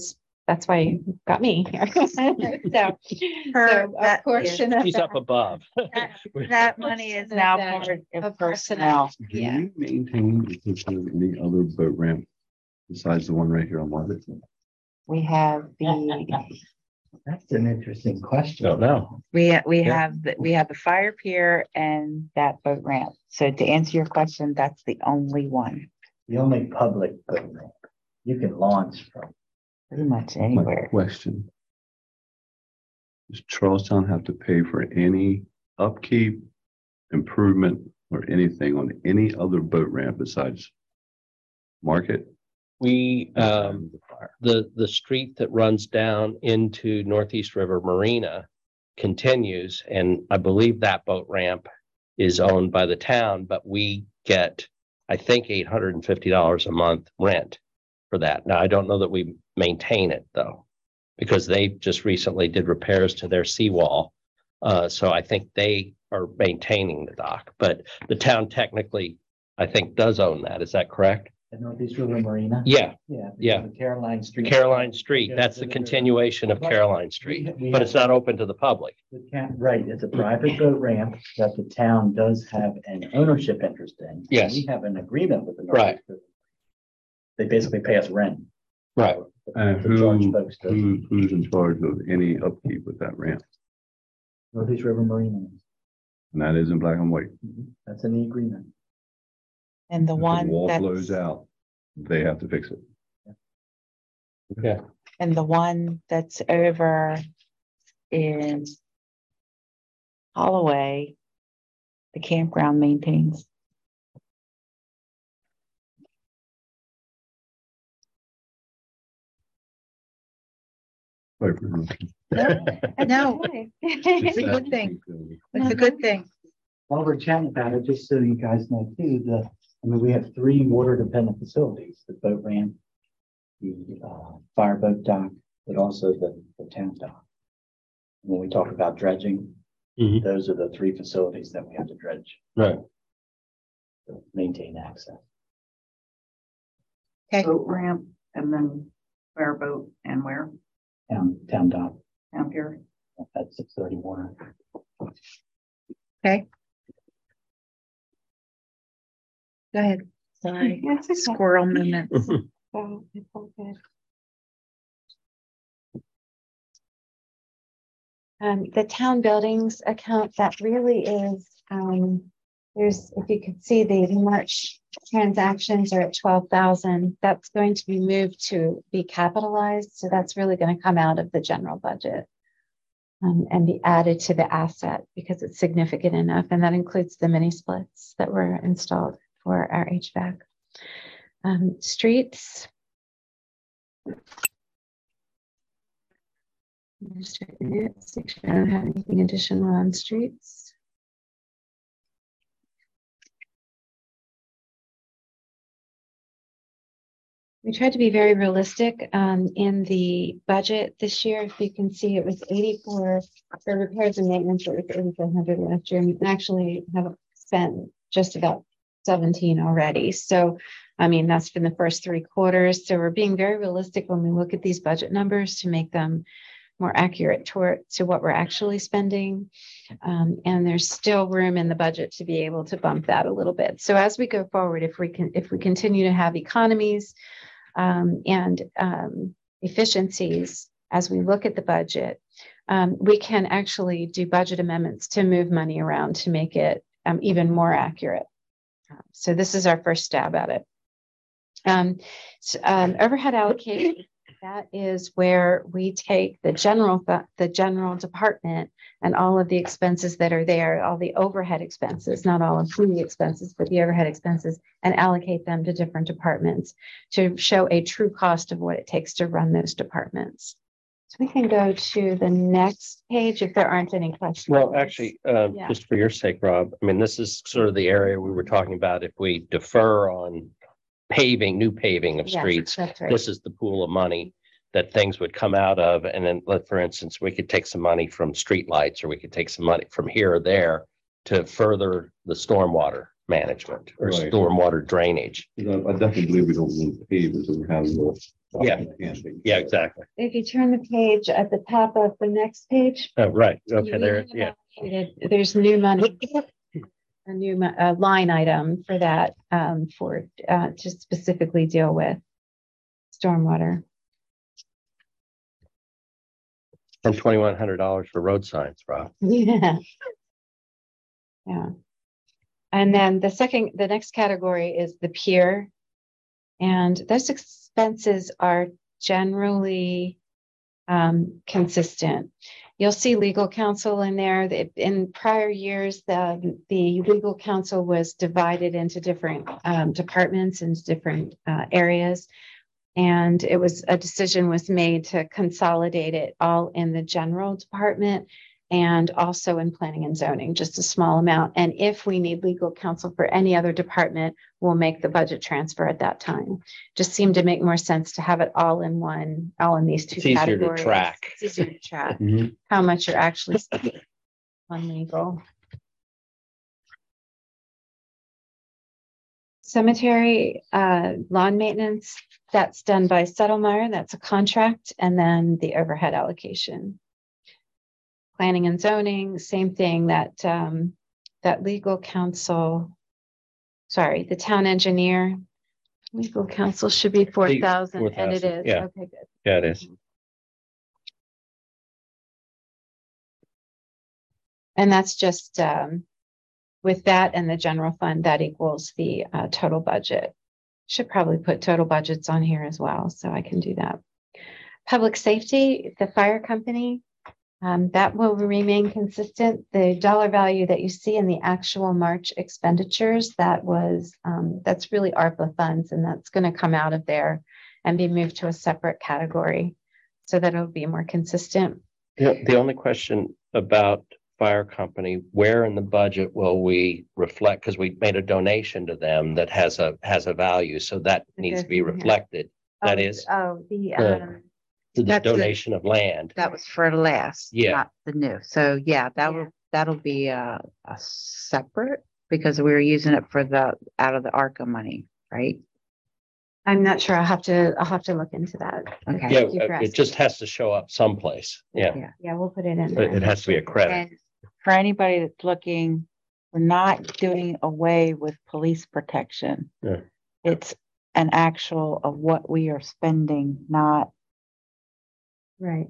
that's why you got me here. So a that portion of She's up above. That money is now part of personnel. Do Yeah. you maintain any other boat ramp besides the one right here on Market? We have the, That's an interesting question. Don't know. we Yeah. have, we have the fire pier and that boat ramp. So to answer your question, that's the only one, The only public boat ramp you can launch from. pretty much My anywhere. question. Does Charlestown have to pay for any upkeep, improvement, or anything on any other boat ramp besides Market? We, The fire. the street that runs down into Northeast River Marina continues, and I believe that boat ramp is owned by the town, but we get, I think, $850 a month rent for that. Now, I don't know that we maintain it though, because they just recently did repairs to their seawall. So I think they are maintaining the dock, but the town technically, I think, does own that. Is that correct? At Northeast River Marina? Yeah, Yeah. Yeah. because of Caroline Street. Caroline Street. That's the continuation of Caroline Street, but it's not open to the public. Right, it's a private boat ramp that the town does have an ownership interest in. Yes. We have an agreement with the. Right. Northeast River. They basically pay us rent. Right. And To charge folks to who's in charge of any upkeep with that ramp? Northeast River Marina. And that is in black and white. That's in the agreement. And the If one wall that's, blows out, they have to fix it. Yeah. and the one that's over in Holloway, the campground maintains. Right. No, it's a good thing. It's a good thing. While we're chatting about it, just so you guys know too, we have 3 water dependent facilities, the boat ramp, the fireboat dock, but also the town dock. When we talk about dredging, Mhm. those are the 3 facilities that we have to dredge, Right. to maintain access. Okay. Boat ramp and then fireboat and where? Town dock Down here. at 630 water. Okay. Go ahead. Sorry. That's okay. Squirrel movement. So it's all good. The town buildings account, that really is, there's, if you could see, the March transactions are at 12,000. That's going to be moved to be capitalized. So that's really going to come out of the general budget. And be added to the asset because it's significant enough. And that includes the mini splits that were installed for our HVAC. Streets. Just checking it, make sure I don't have anything additional on streets. We tried to be very realistic in the budget this year. If you can see, it was 84 for repairs and maintenance. It was 8,400 last year. And actually have spent just about 17 already. So, I mean, that's been the first 3 quarters. So we're being very realistic when we look at these budget numbers to make them more accurate to what we're actually spending. And there's still room in the budget to be able to bump that a little bit. So as we go forward, if we continue to have economies and efficiencies as we look at the budget, we can actually do budget amendments to move money around to make it even more accurate. So this is our first stab at it. Overhead allocation, that is where we take the general department and all of the expenses that are there, all the overhead expenses, not all of the expenses, but the overhead expenses, and allocate them to different departments to show a true cost of what it takes to run those departments. So we can go to the next page if there aren't any questions. Well, actually, just for your sake, Rob, I mean, this is sort of the area we were talking about. If we defer on paving, new paving of Yes, streets, that's right. this is the pool of money that things would come out of. And then, for instance, we could take some money from streetlights, or we could take some money from here or there to further the stormwater management or Right. stormwater drainage. I definitely believe we don't need pavers, and we have Yeah. Yeah, exactly. If you turn the page at the top of the next page. Oh, right. you Okay, there, have yeah. allocated- There's new money. A new line item for that, to specifically deal with stormwater. And $2,100 for road signs, Rob. Yeah. Yeah. And then the next category is the pier. And those expenses are generally consistent. You'll see legal counsel in there. In prior years, the legal counsel was divided into different departments and different areas. And a decision was made to consolidate it all in the general department and also in planning and zoning, just a small amount. And if we need legal counsel for any other department, we'll make the budget transfer at that time. Just seemed to make more sense to have it all in these two It's easier to categories. track. It's easier to track Mhm. how much you're actually spending on legal. Cemetery lawn maintenance, that's done by Settlemire, that's a contract, and then the overhead allocation. Planning and zoning, same thing, that legal counsel, the town engineer, legal counsel should be 4,000, and it 4,000, is, yeah. okay, good. Yeah, it is. And that's just, with that and the general fund, that equals the total budget. Should probably put total budgets on here as well, so I can do that. Public safety, the fire company, that will remain consistent. The dollar value that you see in the actual March expenditures, that's really ARPA funds, and that's going to come out of there and be moved to a separate category so that it'll be more consistent. Yeah, the only question about fire company, where in the budget will we reflect? Because we made a donation to them that has a value, so that needs to be reflected. That is the That's donation of land. That was for last, Yeah. not the new. So yeah, that'll be a separate, because we were using it for out of the ARCA money, right? I'm not sure. I'll have to look into that. Okay. Yeah, Thank you for it just has to show up someplace. Yeah, Yeah, we'll put it in it there. has to be a credit. And for anybody that's looking, we're not doing away with police protection. Yeah. It's an actual of what we are spending, not Right.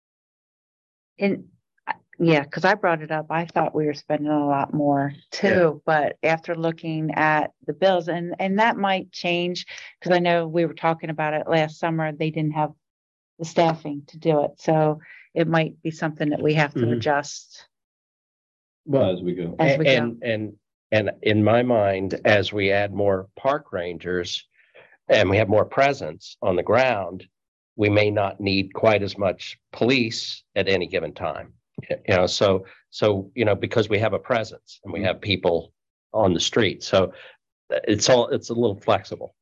yeah, because I brought it up. I thought we were spending a lot more too, but after looking at the bills, and that might change, because I know we were talking about it last summer, they didn't have the staffing to do it. So it might be something that we have to Mhm. adjust. Well, As we go. As we go. And in my mind, as we add more park rangers and we have more presence on the ground, we may not need quite as much police at any given time. So because we have a presence and we have people on the street, so it's a little flexible.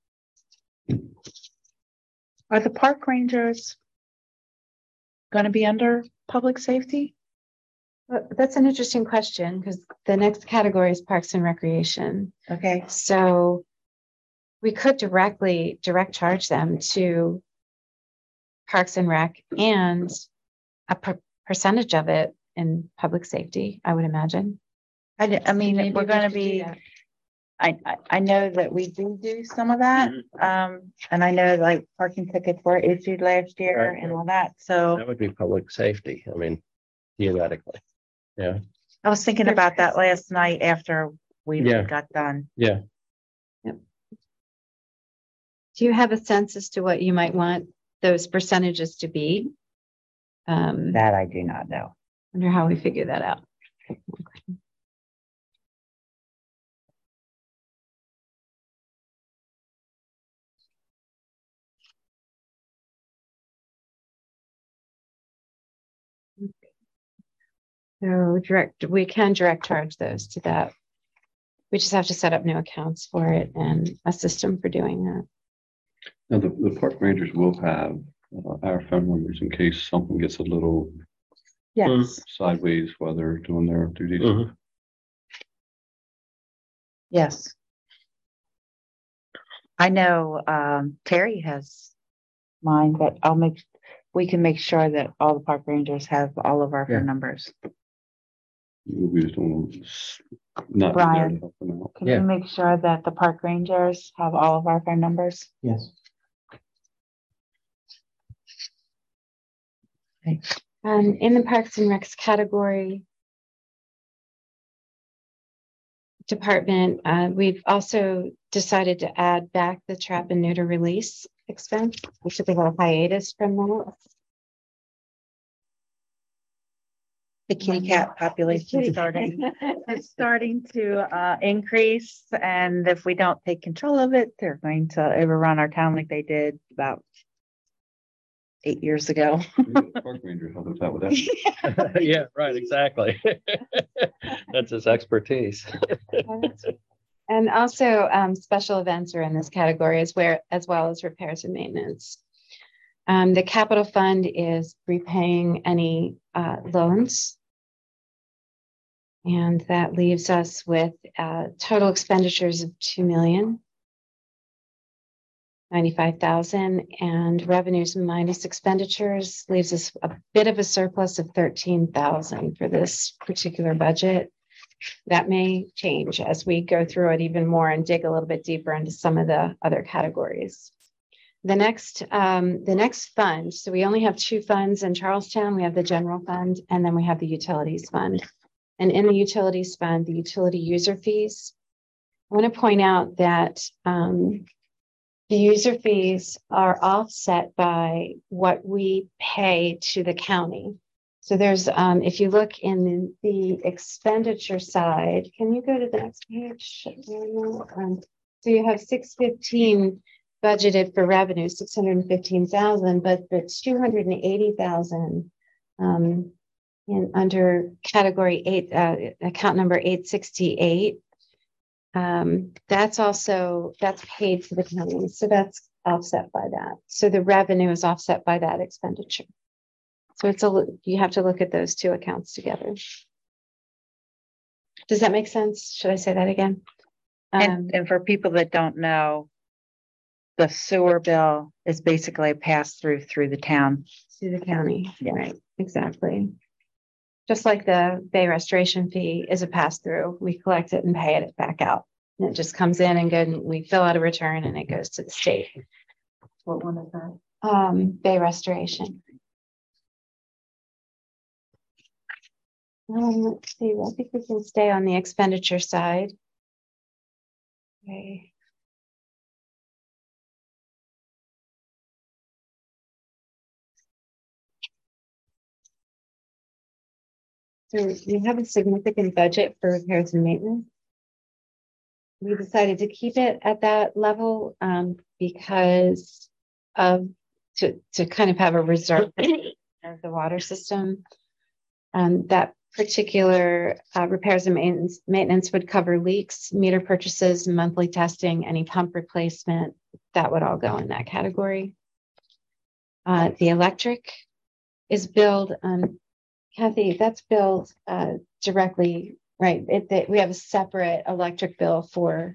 Are the park rangers going to be under public safety? That's an interesting question, because the next category is Parks and Recreation. Okay. So we could direct charge them to Parks and Rec and a percentage of it in public safety, I would imagine. I mean, Maybe we're we going to could do be, that. I know that we do some of that. And I know like parking tickets were issued last year Right. and all that. So That would be public safety. I mean, theoretically. Yeah. I was thinking about that last night after we Yeah. got done. Yeah. Do you have a sense as to what you might want those percentages to be? That I do not know. Wonder how we figure that out. So we can direct charge those to that. We just have to set up new accounts for it and a system for doing that. Now, the park rangers will have our phone numbers in case something gets a little Yes, sideways while they're doing their duties. Mhm. yes. I know Terry has mine, but we can make sure that all the park rangers have all of our Yeah. phone numbers. We just don't want to not be there Brian. to help them out. Can Yeah. you make sure that the park rangers have all of our phone numbers? Yes. In the Parks and Recs category department, we've also decided to add back the trap and neuter release expense. We took a little hiatus from that. The kitty cat population is it's starting to increase, and if we don't take control of it, they're going to overrun our town like they did about 8 years ago. Park ranger help us out with that. Yeah, right, exactly. That's his expertise. And also, special events are in this category as well as repairs and maintenance. The capital fund is repaying any loans. And that leaves us with total expenditures of $2,095,000, and revenues minus expenditures leaves us a bit of a surplus of $13,000 for this particular budget. That may change as we go through it even more and dig a little bit deeper into some of the other categories. The next fund, so we only have two funds in Charlestown. We have the general fund, and then we have the utilities fund. And in the utilities fund, the utility user fees, I want to point out that the user fees are offset by what we pay to the county. So there's, if you look in the expenditure side, can you go to the next page? So you have 615 budgeted for revenue, 615,000, but the 280,000 in under category 8, account number 868. That's paid to the county. So that's offset by that. So the revenue is offset by that expenditure. So you have to look at those two accounts together. Does that make sense? Should I say that again? And for people that don't know, the sewer bill is basically a pass through the town. To the county, Yeah. right, exactly. Just like the bay restoration fee is a pass through, we collect it and pay it back out. And it just comes in and we fill out a return and it goes to the state. What one is that? Bay restoration. Let's see, I think we can stay on the expenditure side. Okay. So we have a significant budget for repairs and maintenance. We decided to keep it at that level because of to kind of have a reserve of the water system. That particular repairs and maintenance would cover leaks, meter purchases, monthly testing, any pump replacement. That would all go in that category. The electric is billed. Kathy, that's billed directly, right? We have a separate electric bill for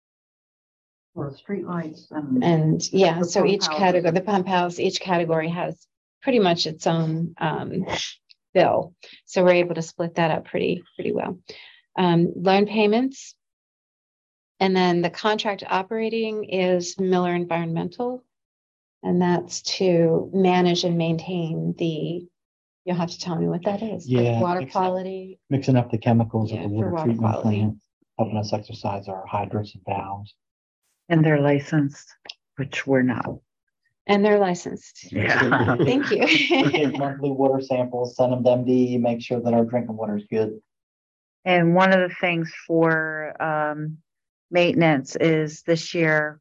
streetlights and yeah, the so pump each house. category, the pump house, each category has pretty much its own bill. So we're able to split that up pretty well. Loan payments. And then the contract operating is Miller Environmental. And that's to manage and maintain you'll have to tell me what that is. Like Yeah, water quality. Mixing up the chemicals Yeah, of the for water water treatment quality. plant, helping us exercise our hydrants and valves. And they're licensed, which we're not. And they're licensed. Yeah. Thank We you. get monthly water samples, send them to MD, make sure that our drinking water is good. And one of the things for maintenance is this year,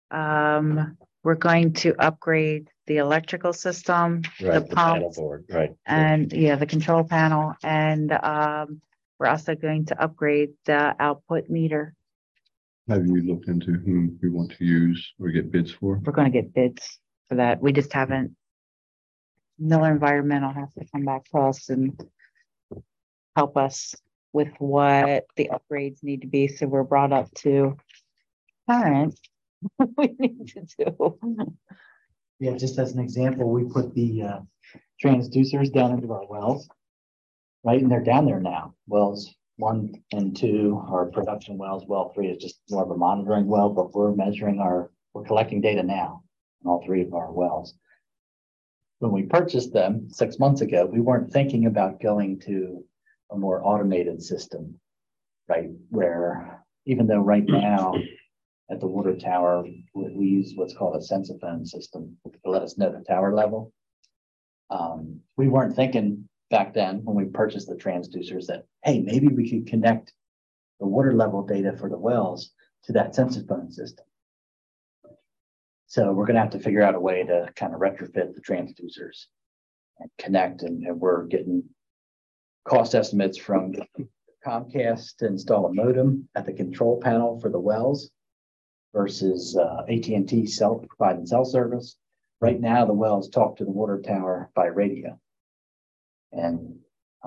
we're going to upgrade the electrical system, Right, the the panel pumps, board, right. and the control panel. And we're also going to upgrade the output meter. Have you looked into whom we want to use or get bids for? We're going to get bids for that. We just haven't. Miller Environmental has to come back to us and help us with what the upgrades need to be. So we're brought up to current. We need to do. Yeah, just as an example, we put the transducers down into our wells. Right, and they're down there now. Wells 1 and 2 are production wells. Well 3 is just more of a monitoring well, but we're collecting data now on all 3 of our wells. When we purchased them 6 months ago, we weren't thinking about going to a more automated system, right? Where even though right now at the water tower, we use what's called a sensophone system to let us know the tower level. We weren't thinking back then when we purchased the transducers that, hey, maybe we could connect the water level data for the wells to that sensophone system. So we're going to have to figure out a way to kind of retrofit the transducers and connect. And we're getting cost estimates from Comcast to install a modem at the control panel for the wells versus AT&T providing cell service. Right now, the wells talk to the water tower by radio. And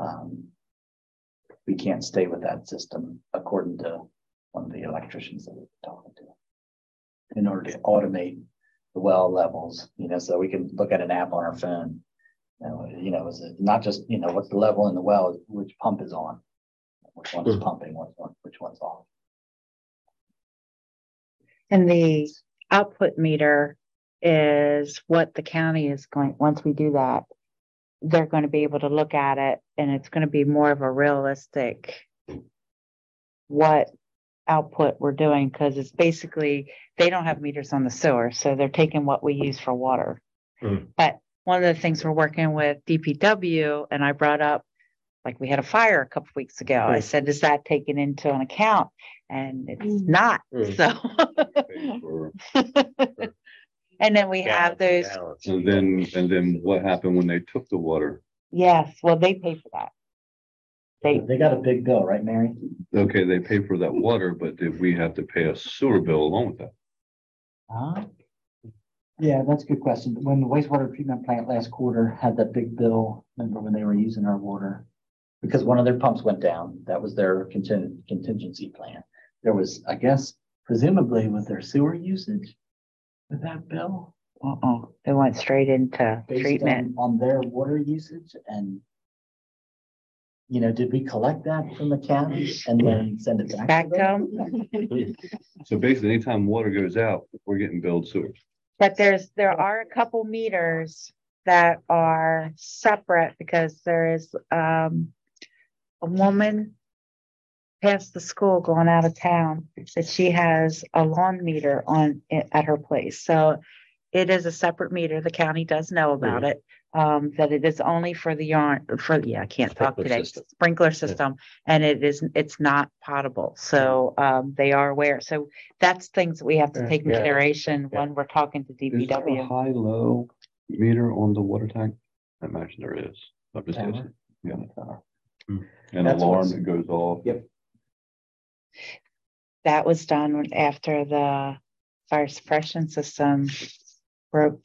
we can't stay with that system, according to one of the electricians that we've been talking to, in order to automate the well levels, so we can look at an app on our phone. Is it not just, what's the level in the well, which pump is on, which one is pumping, which one's off. And the output meter is what the county is going, once we do that, they're going to be able to look at it, and it's going to be more of a realistic what output we're doing, because it's basically, they don't have meters on the sewer, so they're taking what we use for water. But one of the things we're working with DPW, and I brought up, like we had a fire a couple weeks ago. I said, is that taken into an account? And it's not. So and then we have those. And then what happened when they took the water? Yes, well, they pay for that. They got a big bill, right, Mary? Okay, they pay for that water, but did we have to pay a sewer bill along with that? Yeah, that's a good question. When the wastewater treatment plant last quarter had that big bill, remember when they were using our water? Because one of their pumps went down. That was their contingency plan. There was, I guess, presumably with their sewer usage with that bill. They went straight into Based treatment. on their water usage. And, did we collect that from the county and then send it back to them? So basically, anytime water goes out, we're getting billed sewer. But there are a couple meters that are separate, because there is a woman past the school going out of town that she has a lawn meter on at her place. So it is a separate meter. The county does know about it. That it is only for I can't talk today. Sprinkler system, and it's not potable. So they are aware. So that's things that we have to take into consideration when we're talking to DPW. Is there a high-low meter on the water tank? I imagine there is. Yeah. An alarm that goes off. Yep. That was done after the fire suppression system broke.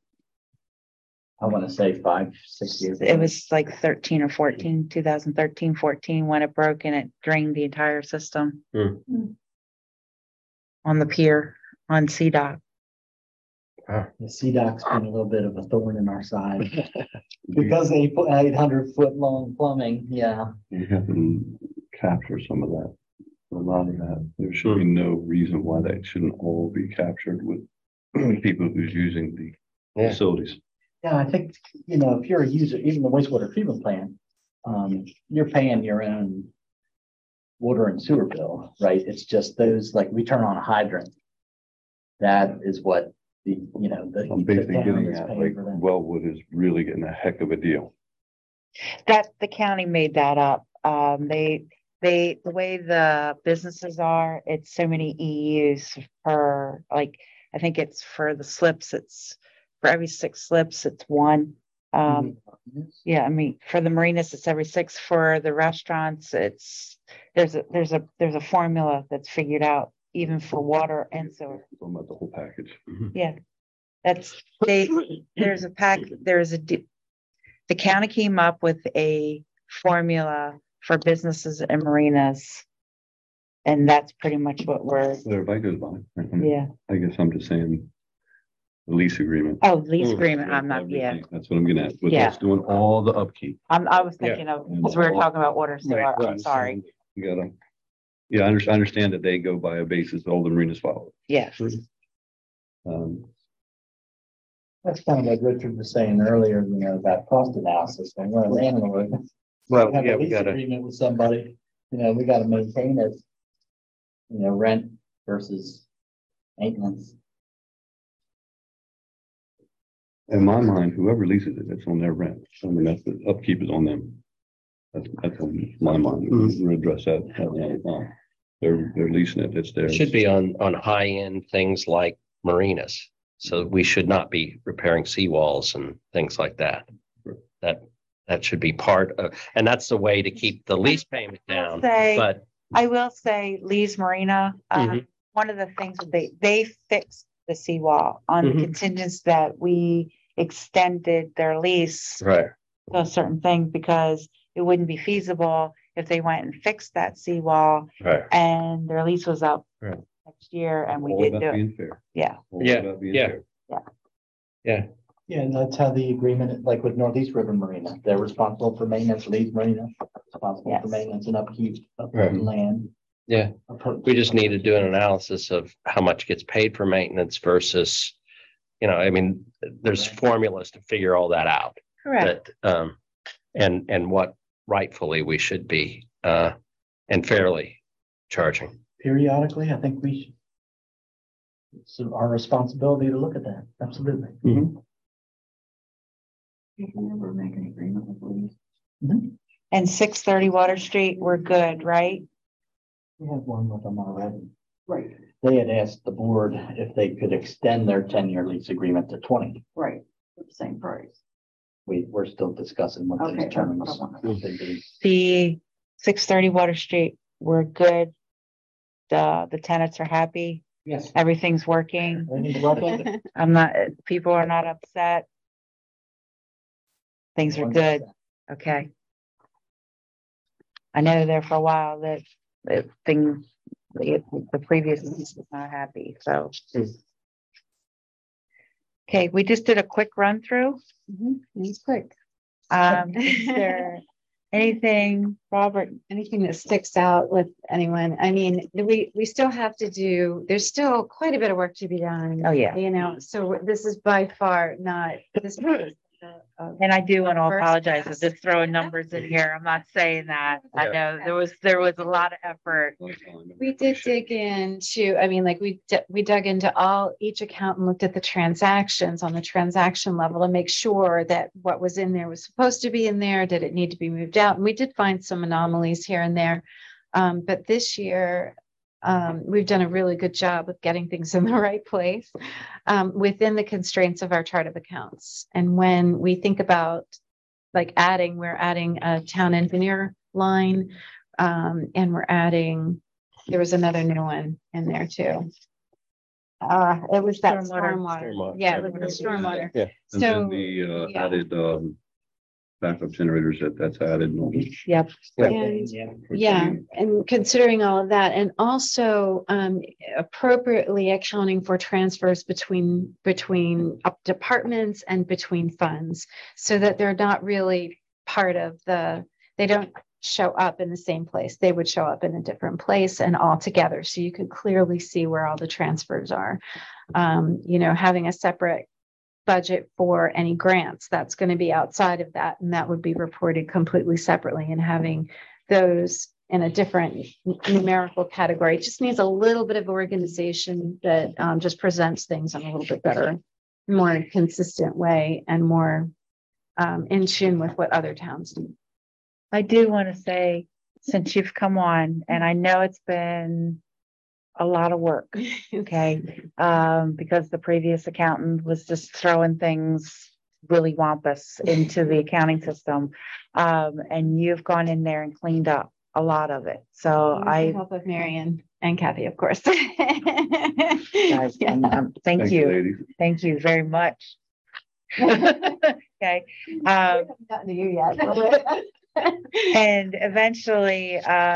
I want to say 5-6 years. It was like 2013, 14, when it broke and it drained the entire system on the pier on CDOT. The CDOC's been a little bit of a thorn in our side because they put 800-foot long plumbing. Yeah. You have to capture some of that. A lot of that. There should be no reason why that shouldn't all be captured with people who's using the facilities. Yeah, I think, if you're a user, even the wastewater treatment plant, you're paying your own water and sewer bill, right? It's just those, like we turn on a hydrant. That is what I'm basically getting at, like, Wellwood is really getting a heck of a deal. That the county made that up. The way the businesses are, it's so many EUs per, like, I think it's for the slips, it's for every 6 slips, it's 1. Yeah, I mean, for the marinas, it's every 6. For the restaurants, there's a formula that's figured out even for water and sewer. Talking about the whole package. Yeah, the county came up with a formula for businesses and marinas, and that's pretty much what we're. Everybody goes by. Yeah. I guess I'm just saying, the lease agreement. Oh, lease Mm. agreement, I'm not, yeah. Everything. That's what I'm getting at, with Yeah. us doing all the upkeep. I was thinking of, because we were talking about water and sewer, I'm sorry. You gotta, yeah, I understand that they go by a basis, all the marinas follow. Yes. That's kind of like Richard was saying earlier, you know, about cost analysis, when we're a landlord. Well, Have yeah, a we lease gotta, agreement with somebody, you know, we gotta maintain it. You know, rent versus maintenance. In my mind, whoever leases it, it's on their rent. I mean, that's the upkeep is on them. That's on my mind. We'll address that at another time. They're leasing it. It's it theirs. should be on high end things like marinas. So we should not be repairing seawalls and things like that. That should be part of, and that's the way to keep the lease payment down. But I will say Lee's Marina, Mhm. one of the things that they fixed the seawall on the Mhm. contingents that we extended their lease right, to a certain thing because it wouldn't be feasible if they went and fixed that seawall right. and their lease was up Right. next year and we All didn't about do it. being fair. Yeah. All Yeah, about being yeah. fair. Yeah, Yeah, and that's how the agreement, like with Northeast River Marina, they're responsible for maintenance, Leeds Marina, responsible Yes. for maintenance and upkeep of Right. land. yeah. We just need to do an analysis of how much gets paid for maintenance versus, I mean, there's formulas to figure all that out. Correct. But, and what rightfully we should be, and fairly charging. Periodically, I think we should. It's our responsibility to look at that, absolutely. You can never make an agreement with Louise. And 630 Water Street, we're good, right? We have one with them already. Right, They had asked the board if they could extend their 10-year lease agreement to 20. right, with the same price. We're still discussing what Okay, those that's terms what I wanted. would be. The 630 Water Street, we're good. The tenants are happy. Yes. Everything's working. Everything's working. People are not upset. Things are good. Okay. I know there for a while that the previous lease was not happy, so. Okay, we just did a quick run through. It's quick. Is there anything, Robert? Anything that sticks out with anyone? I mean, we still have to do, there's still quite a bit of work to be done. Oh, yeah. So this is by far not, this is And I do want to First apologize for pass. just throwing numbers in here. I'm not saying that. I know there was a lot of effort. we did dig into, I mean, like we dug into each account and looked at the transactions on the transaction level to make sure that what was in there was supposed to be in there. Did it need to be moved out? And we did find some anomalies here and there. But this year, we've done a really good job of getting things in the right place within the constraints of our chart of accounts. And when we think about like we're adding a town engineer line, and there was another new one in there too. It was that stormwater. Yeah, it was the stormwater. Yeah. And So then the yeah. added backup generators that's added. Yep. And yeah, and considering all of that, and also appropriately accounting for transfers between up departments and between funds, so that they're not really part of they don't show up in the same place. They would show up in a different place and all together, so you could clearly see where all the transfers are. Having a separate budget for any grants that's going to be outside of that, and that would be reported completely separately, and having those in a different numerical category just needs a little bit of organization that just presents things in a little bit better, more consistent way, and more in tune with what other towns do. I do want to say, since you've come on, and I know it's been a lot of work, okay, because the previous accountant was just throwing things really wampus into the accounting system, and you've gone in there and cleaned up a lot of it. So With the help of Marion and Kathy, of course. guys, Yeah. thank you, ladies. thank you very much. Okay, Not to you yet. and eventually,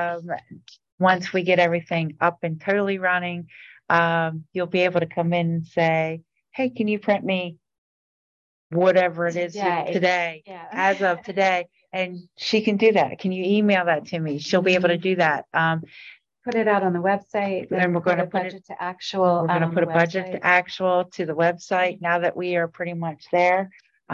once we get everything up and totally running, you'll be able to come in and say, hey, can you print me whatever it is today, Yeah. as of today? And she can do that. Can you email that to me? She'll be able to do that. Put it out on the website. And we're going to put budget to actual. We're going to put a budget to actual to the website now that we are pretty much there.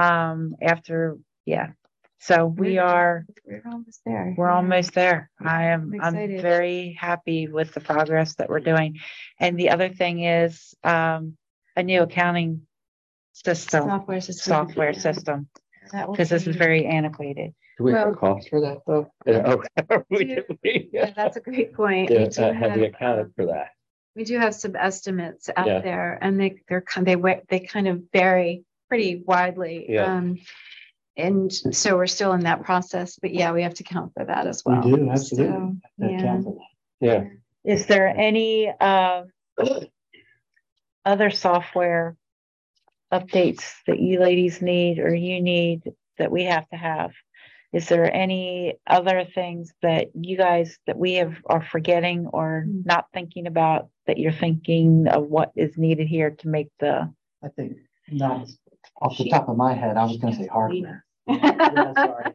So we're almost there. we're almost there. I'm excited. very happy with the progress that we're doing. And the other thing is a new accounting system, software system, because this is very antiquated. Do we have a Well- cost for that though? Yeah, that's a great point. Have we accounted for that? We do have some estimates out Yeah. there, and they kind of vary pretty widely. Yeah. And so we're still in that process, but yeah, we have to count for that as We well. do, absolutely. So, That yeah. counts for that. Yeah. Is there any other software updates that you ladies need or you need that we have to have? Is there any other things that you guys that we are forgetting or not thinking about that you're thinking of what is needed here to make the I think not off the top of my head, I was gonna say hardware. Yeah, sorry.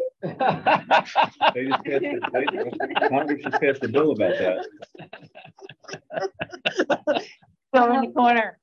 Congress just passed a bill about that. go in the corner?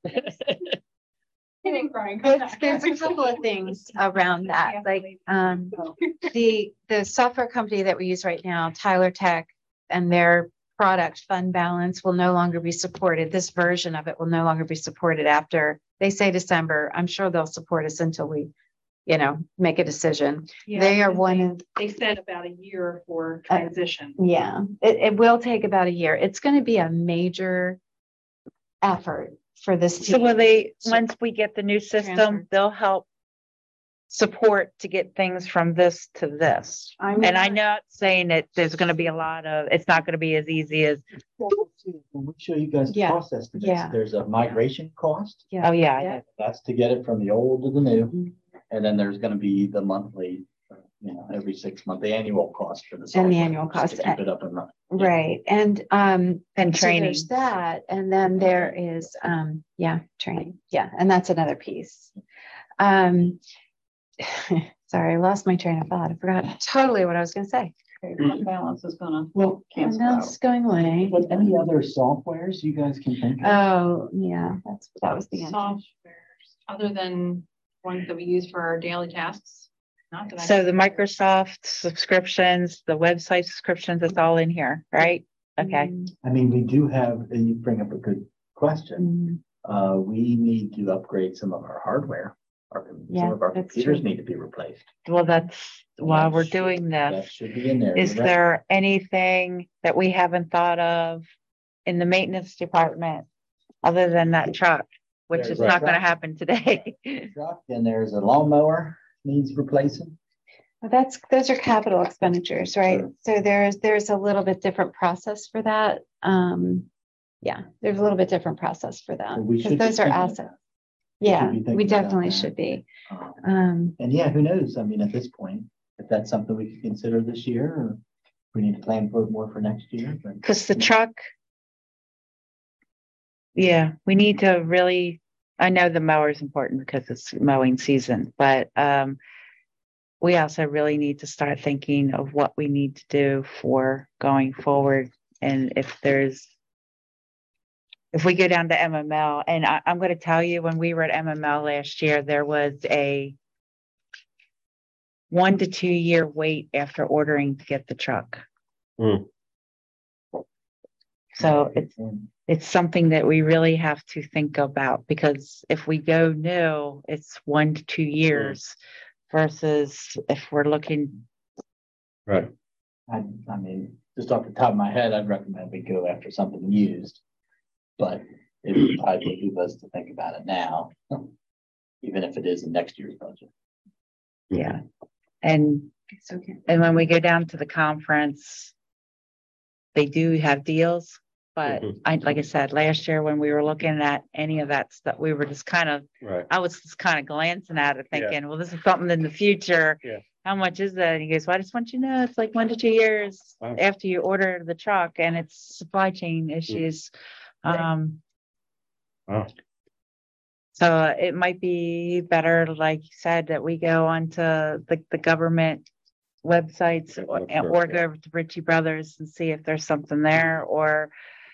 There's a couple of things around that, like the software company that we use right now, Tyler Tech, and their product fund balance will no longer be supported. This version of it will no longer be supported after they say December. I'm sure they'll support us until we, make a decision. They are one of. They said about a year for transition. Yeah, it will take about a year. It's going to be a major effort for this team. So once we get the new system, Transfer. they'll help support to get things from this to this. And I'm not saying that there's going to be it's not going to be as easy as, When we show you guys the Yeah. process to this, Yeah. there's a migration cost. oh yeah. That's to get it from the old to the new. Mhm. And then there's gonna be the monthly, every 6 month, the annual cost for the. And the software, annual just to cost. Keep it up and running. Right. And And so training. there's that, and then there is training. Yeah, and that's another piece. Sorry, I lost my train of thought. I forgot totally what I was gonna say. Fund balance is gonna Well, And cancel out. that's going away. but any other softwares you guys can think of? Oh, yeah, that was the answer. Softwares, other than ones that we use for our daily tasks. Not that I. So the Microsoft subscriptions, the website subscriptions, it's all in here, right? Okay. I mean, we do have, and you bring up a good question. We need to upgrade some of our hardware. Some Yeah, of our that's computers true. need to be replaced. Well, that's why That we're should- doing That this. should be in there. Is You're right. there anything that we haven't thought of in the maintenance department other than that truck, which There's is a not going to truck. happen today? Truck, and there's a lawnmower needs replacing. Those are capital expenditures, right? Sure. So there's a little bit different process for that. Yeah, there's a little bit different process for that, So we because should be those are thinking of assets. that. We should Yeah, be thinking we about definitely that. should be. And yeah, who knows? I mean, at this point, if that's something we could consider this year, or we need to plan for it more for next year. But Because the truck, yeah, we need to really, I know the mower is important because it's mowing season, but we also really need to start thinking of what we need to do for going forward. And if we go down to MML, and I'm going to tell you, when we were at MML last year, there was a 1 to 2 year wait after ordering to get the truck. So it's something that we really have to think about, because if we go new, it's 1 to 2 years versus if we're looking. Right. I mean, just off the top of my head, I'd recommend we go after something used. But it would probably behoove us to think about it now, even if it is in next year's budget. Yeah. And when we go down to the conference, they do have deals. But like I said, last year when we were looking at any of that stuff, we were just Right. I was just kind of glancing at it thinking, well, this is something in the future. Yeah. How much is that? And he goes, well, I just want you to know it's like 1 to 2 years Wow. after you order the truck, and it's supply chain issues. Wow. So it might be better, like you said, that we go onto the government websites or go over to Ritchie Brothers and see if there's something there or.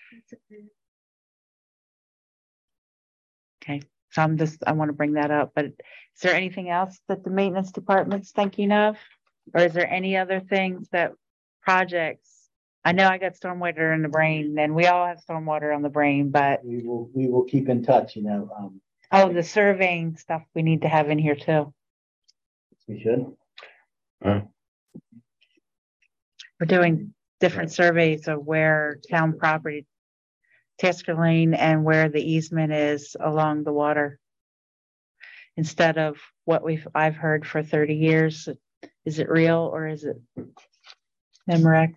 Okay, so I want to bring that up, but is there anything else that the maintenance department's thinking of? Or is there any other things that projects? I know I got stormwater in the brain and we all have stormwater on the brain, but We will keep in touch, oh, the surveying stuff we need to have in here too. we should. We're doing different surveys of where town property, Tasker Lane, and where the easement is along the water. Instead of what I've heard for 30 years. Is it real or is it Memorex?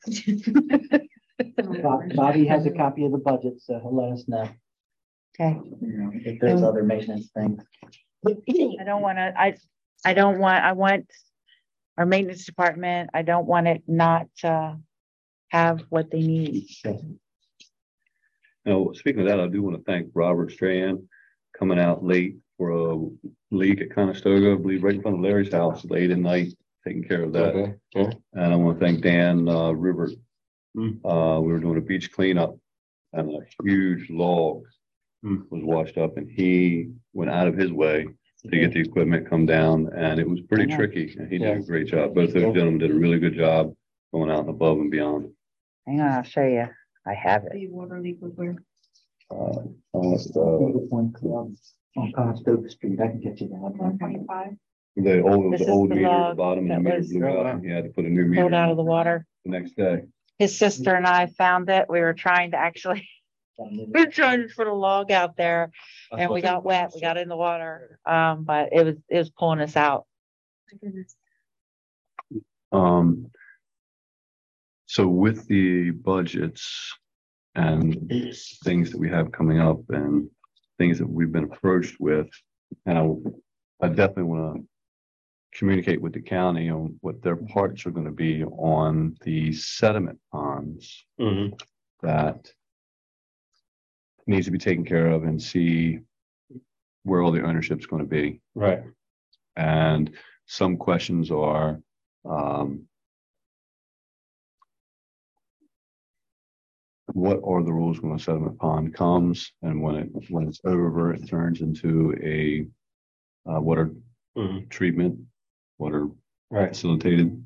Bobby has a copy of the budget, so he'll let us know. Okay. If there's other maintenance things. I want our maintenance department, I don't want it not to have what they need. Now, speaking of that, I do want to thank Robert Strahan coming out late for a leak at Conestoga, I believe right in front of Larry's house late at night, taking care of that. Okay. Yeah. And I want to thank Dan Rivers. We were doing a beach cleanup and a huge log was washed up and he went out of his way to get the equipment come down and it was pretty tricky and he did a great job. Both those gentlemen did a really good job going out and above and beyond. Hang on, I'll show you. I have it. The water leak was where? On Conestoga Street, I can get you that. 125. The old This is old the meter at the log bottom that and the meter was blew out and he had to put a new meter pulled out of in the water. the next day. His sister and I found it. We were trying to actually, we were trying to put a log out there and we got wet. We got in the water. But it was pulling us out. My goodness. So with the budgets and things that we have coming up and things that we've been approached with, and I definitely want to communicate with the county on what their parts are going to be on the sediment ponds that needs to be taken care of and see where all the ownership is going to be. Right. And some questions are, what are the rules when a sediment pond comes and when it's over, it turns into a water treatment, water facilitated.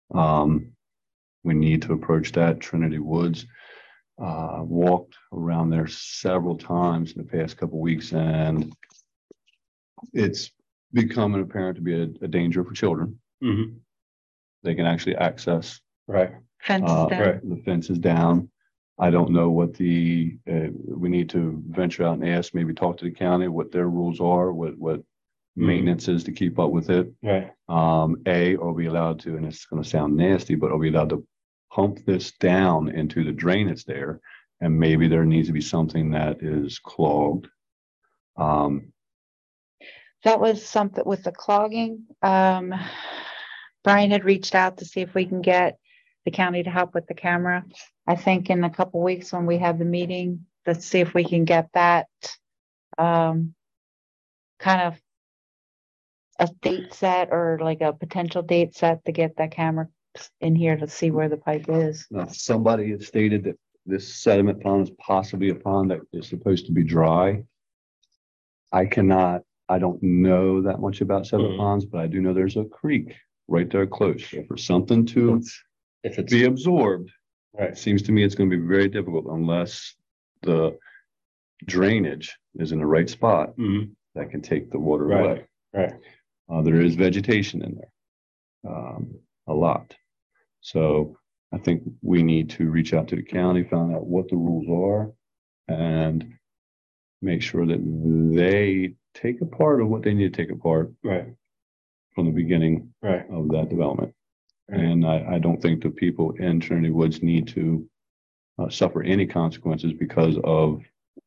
We need to approach that. Trinity Woods walked around there several times in the past couple of weeks, and it's becoming apparent to be a danger for children. They can actually access Fence down. the fence is down. I don't know what we need to venture out and ask, maybe talk to the county, what their rules are, what maintenance is to keep up with it. Right. Are we allowed to, and it's going to sound nasty, but are we allowed to pump this down into the drain that's there? And maybe there needs to be something that is clogged. That was something with the clogging. Brian had reached out to see if we can get the county to help with the camera. I think in a couple weeks when we have the meeting, let's see if we can get that kind of a date set or like a potential date set to get that camera in here to see where the pipe is. Now, somebody had stated that this sediment pond is possibly a pond that is supposed to be dry. I don't know that much about sediment ponds, but I do know there's a creek right there close. So for something to be absorbed, it seems to me it's going to be very difficult unless the drainage is in the right spot that can take the water away. There is vegetation in there, a lot. So I think we need to reach out to the county, find out what the rules are, and make sure that they take a part of what they need to take apart from the beginning of that development. And I don't think the people in Trinity Woods need to suffer any consequences because of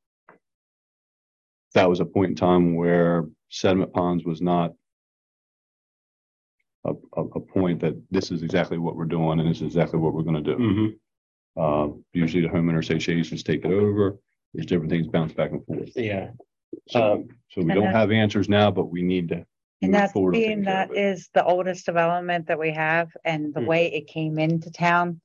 that was a point in time where sediment ponds was not a point that this is exactly what we're doing and this is exactly what we're going to do. Usually the homeowner associations take it over. There's different things bounce back and forth. Yeah. So we And don't that- have answers now, but we need to. And move that's forward with being taking care that of it. is the oldest development that we have and the Hmm. way it came into town.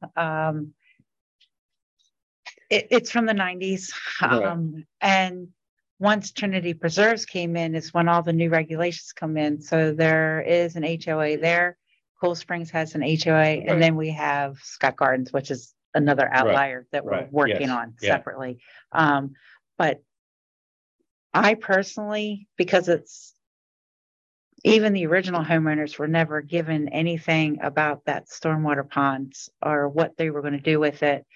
It's from the 90s. Right. And once Trinity Preserves came in is when all the new regulations come in. So there is an HOA there. Cool Springs has an HOA, and then we have Scott Gardens, which is another outlier that we're right, working yes, on yeah. separately. But I personally, because it's even the original homeowners were never given anything about that stormwater ponds or what they were going to do with it.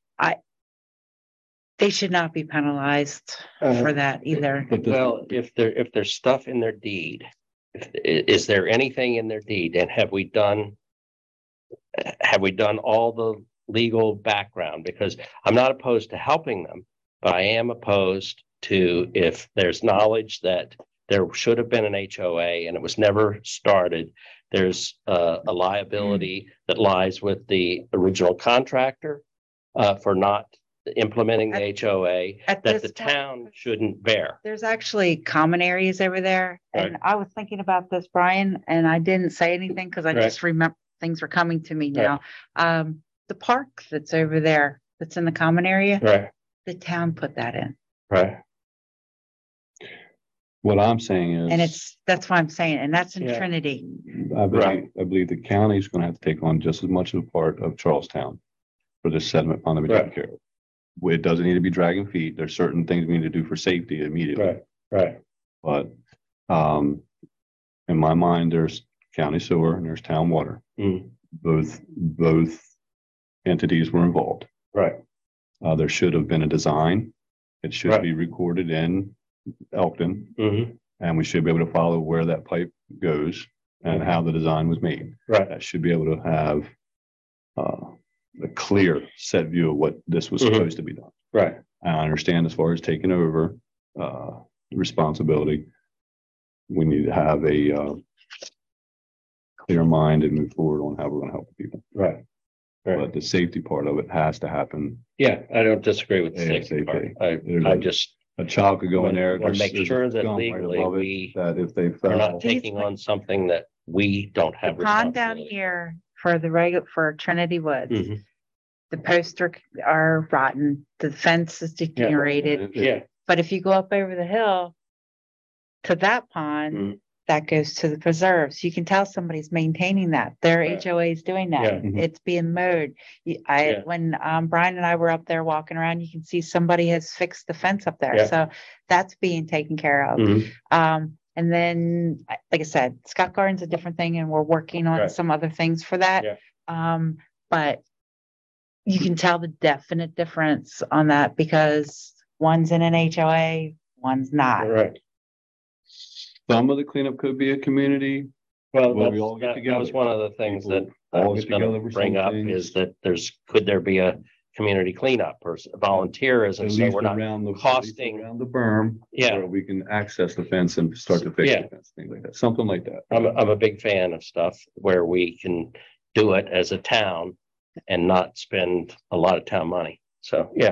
They should not be penalized for that either. But the- Well, if there's stuff in their deed, is there anything in their deed, and have we done all the legal background? Because I'm not opposed to helping them, but I am opposed to if there's knowledge that there should have been an HOA and it was never started, there's a liability that lies with the original contractor for not implementing the HOA At that this the point- town shouldn't bear. There's actually common areas over there. And Right. I was thinking about this, Brian, and I didn't say anything because I Right. just remember things were coming to me Right. now. The park that's over there, that's in the common area, Right, the town put that in. right. What I'm saying is. And that's what I'm saying. And that's in Yeah. Trinity. Right. I believe the county is going to have to take on just as much of a part of Charlestown for this sediment pond to be taken Right. care of. It doesn't need to be dragging feet. There's certain things we need to do for safety immediately. Right. But, in my mind, there's county sewer and there's town water. Mm. Both entities were involved. Right. There should have been a design. It should Right. be recorded in Elkton, Mm-hmm. and we should be able to follow where that pipe goes and how the design was made. Right. That should be able to have a clear set view of what this was Mhm. supposed to be done. Right. I understand as far as taking over responsibility, we need to have a clear mind and move forward on how we're going to help the people. Right. Right. But the safety part of it has to happen. Yeah, I don't disagree with the safety ASAP. part. There's I a- just A child could go in there. want to make there's a sure that gum right legally above it, we that if they are fell. not taking on something that we don't The have pond down responsibility. here for for Trinity Woods, Mhm. the posts are rotten, the fence is deteriorated. Yeah, But if you go up over the hill to that pond, Mhm. that goes to the preserves. You can tell somebody's maintaining that. Their Right. HOA is doing that. Yeah. Mhm. It's being mowed. Yeah. When Brian and I were up there walking around, you can see somebody has fixed the fence up there. Yeah. So that's being taken care of. Mhm. And then, like I said, Scott Garden's a different thing and we're working on Right. some other things for that. Yeah. But you can tell the definite difference on that because one's in an HOA, one's not. Right. Some of the cleanup could be a community. Well, Well, we all get that was together. one of the things that People I all was get gonna together for bring some up things. is that could there be a community cleanup or volunteerism? At So least we're not around the, at least costing- around the berm. Yeah. Where we can access the fence and start to fix Yeah. the fence, things like that, something like that. I'm a big fan of stuff where we can do it as a town and not spend a lot of town money. So, yeah.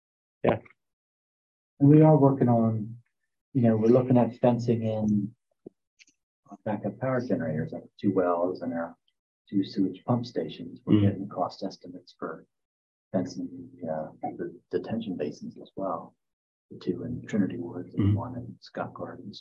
And we are working on, we're looking at fencing in backup power generators, like 2 wells and our 2 sewage pump stations. We're Mhm. getting cost estimates for fencing the detention basins as well. The 2 in Trinity Woods and Mhm. 1 in Scott Gardens.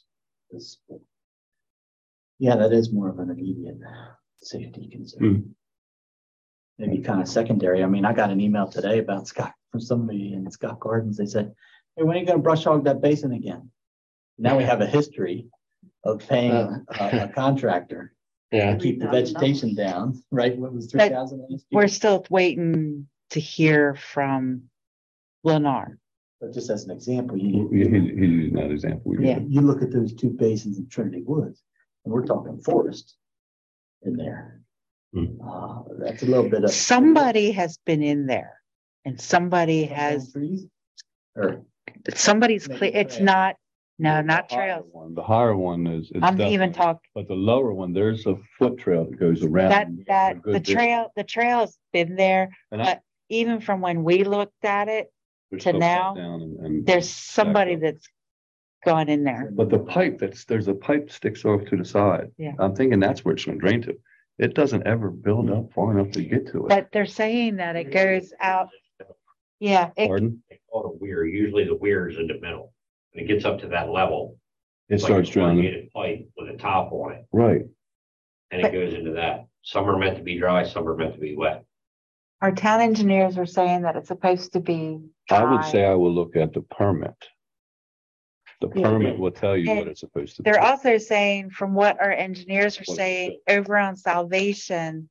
Yeah, that is more of an immediate safety concern. Maybe kind of secondary. I mean, I got an email today about from somebody in Scott Gardens. They said, "Hey, when are you going to brush hog that basin again?" Now we have a history of paying a contractor Yeah. to keep the vegetation down, right? What was 3,000 last year? We're still waiting to hear from Lennar. But just as an example, He's using that example. We Yeah. did. you look at those 2 basins in Trinity Woods, and we're talking forest in there. That's a little bit of. Somebody has been in there and somebody has, Trees? Or, somebody's Maybe clear, it's trails. not, no, The not higher trails. one- The higher one is. I'm even definitely- talking, But the lower one, there's a foot trail that goes around. that, a good the distance. trail has been there, And I- but even from when we looked at it, there's to stuff cut now, down and there's somebody up. that's gone in there. But the pipe there's a pipe sticks off to the side. Yeah. I'm thinking that's where it's gonna drain to. It doesn't ever build up far enough to get to it. But they're saying that it goes out. Yeah, Pardon? They call it a weir. Usually the weir is in the middle. When it gets up to that level, It it's like starts a drowning. corrugated pipe with a top on it, Right. and But- it goes into that. Some are meant to be dry, some are meant to be wet. our town engineers are saying that it's supposed to be. I would dry. say I will look at the permit. The Yeah. permit will tell you what And it's supposed to be. They're also saying, from what our engineers are What's saying, over on Salvation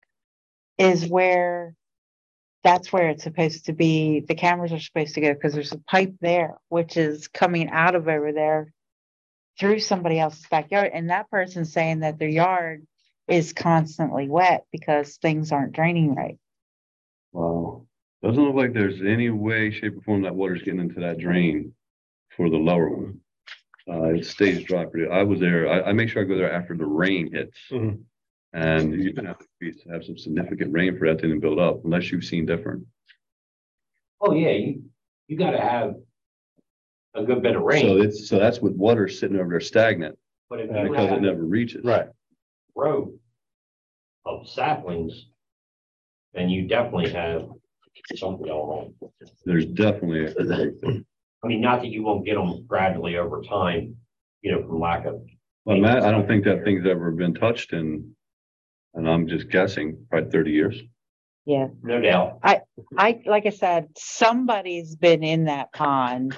is where, that's where it's supposed to be. The cameras are supposed to go because there's a pipe there, which is coming out of over there through somebody else's backyard. And that person's saying that their yard is constantly wet because things aren't draining right. Wow. Doesn't look like there's any way, shape or form that water's getting into that drain for the lower one. It stays dry pretty. I was there. I make sure I go there after the rain hits. Mhm. And you're gonna have some significant rain for that thing to build up, unless you've seen different. Oh, yeah, you gotta have a good bit of So rain, so that's what water's sitting over there stagnant but if you because it have never reaches. Right. row of saplings, then you definitely have something going on. There's definitely, I mean, not that you won't get them gradually over time, from lack of. well, Matt, I don't think that thing's ever been touched in, and I'm just guessing, probably 30 years. Yeah. No doubt. Like I said, somebody's been in that pond.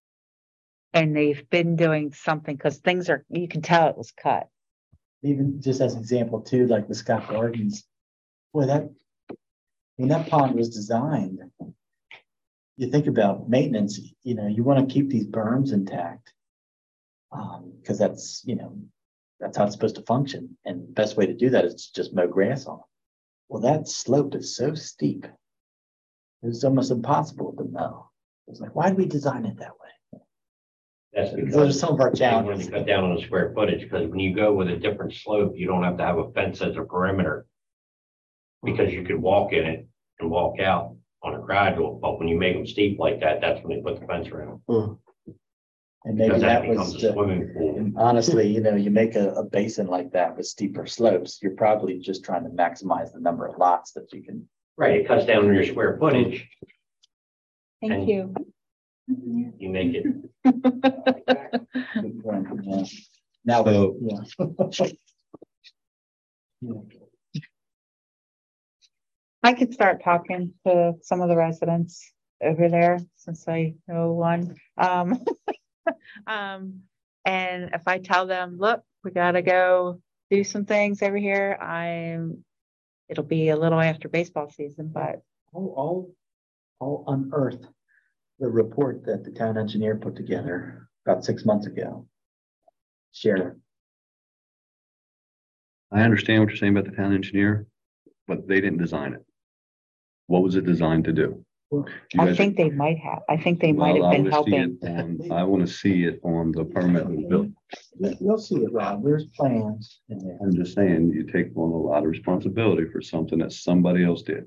And they've been doing something because things are, you can tell it was cut. Even just as an example too, like the Scott Gardens, when that pond was designed, you think about maintenance, you want to keep these berms intact. Because that's how it's supposed to function. And the best way to do that is to just mow grass on it. Well, that slope is so steep. It's almost impossible to mow. It's like, why did we design it that way? That's Those are because some of our they wanted challenges. to cut down on the square footage, because when you go with a different slope, you don't have to have a fence as a perimeter. Because you could walk in it and walk out on a gradual, but when you make them steep like that, that's when they put the fence around. And maybe Because that that becomes was, a swimming pool. and honestly, you make a basin like that with steeper slopes, you're probably just trying to maximize the number of lots that you can. Right, it cuts down on your square footage, Thank And- you. you make it. Now, So- yeah. Yeah. I could start talking to some of the residents over there since I know one. And if I tell them, look, we gotta go do some things over here, it'll be a little after baseball season, but I'll unearth the report that the town engineer put together about 6 months ago. Share it. I understand what you're saying about the town engineer, but they didn't design it. What was it designed to do? You I guys- think they might have. I think they might Well, have I been wanna see helping. it I want to see it on the permit of the building. You'll see it, Rob. There's plans in there. I'm just saying, you take on a lot of responsibility for something that somebody else did.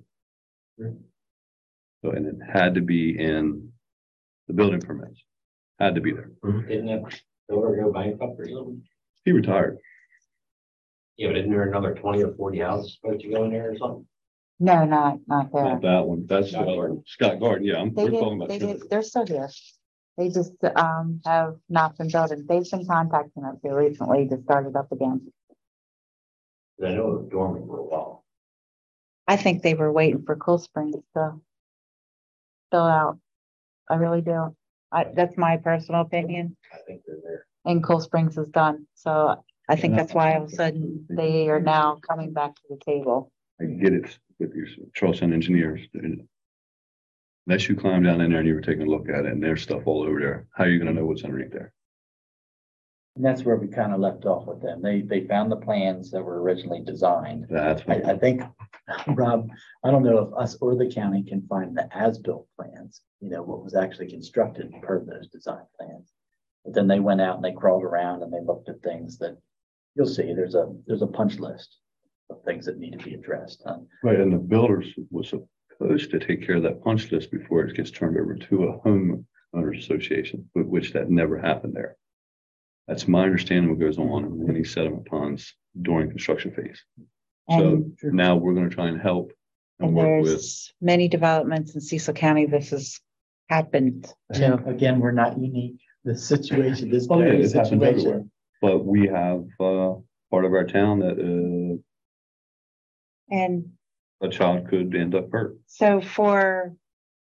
So, and it had to be in the building permits, had to be there. Didn't that builder go bankrupt or something? He retired. Yeah, but isn't there another 20 or 40 houses supposed to go in there or something? No, not there. Not that one. That's Scott Gordon. Scott Gordon. Yeah, They we're talking did, about. they two did, they're still here. They just, have not been building. They've been contacting us here recently to start it up again. I know it was dormant for a while. I think they were waiting for Cool Springs to fill out. I really do. That's my personal opinion, I think they're there. and Cool Springs is done. So I think that's why all of a sudden they are now coming back to the table. I get it with your Charleston engineers. Unless you climb down in there and you were taking a look at it and there's stuff all over there, how are you gonna know what's underneath there? And that's where we kind of left off with them. They found the plans that were originally designed. That's what, I think, Rob, I don't know if us or the county can find the as-built plans, what was actually constructed per those design plans. But then they went out and they crawled around and they looked at things that you'll see, there's a punch list of things that need to be addressed. right, and the builders was supposed to take care of that punch list before it gets turned over to a homeowner homeowners association, which that never happened there. That's my understanding what goes on in any sediment ponds during construction phase. So And, now we're going to try and help and and work with. there's many developments in Cecil County. This has happened to. Again, we're not unique. The situation, this Oh, yeah, very it happens everywhere. situation. But we have part of our town that And a child could end up hurt. so for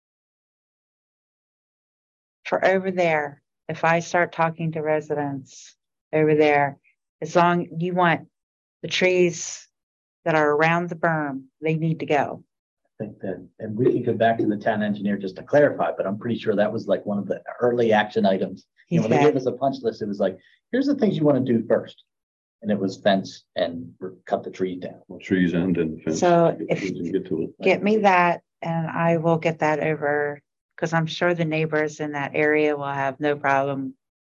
over there, if I start talking to residents over there, as long you want the trees that are around the berm, they need to go. I think that, and we can go back to the town engineer just to clarify, but I'm pretty sure that was like one of the early action items. You know, when they gave us a punch list, it was like, here's the things you want to do first. And it was fence and cut the trees down. Trees and the fence. So We if can get to it. get me that, and I will get that over, because I'm sure the neighbors in that area will have no problem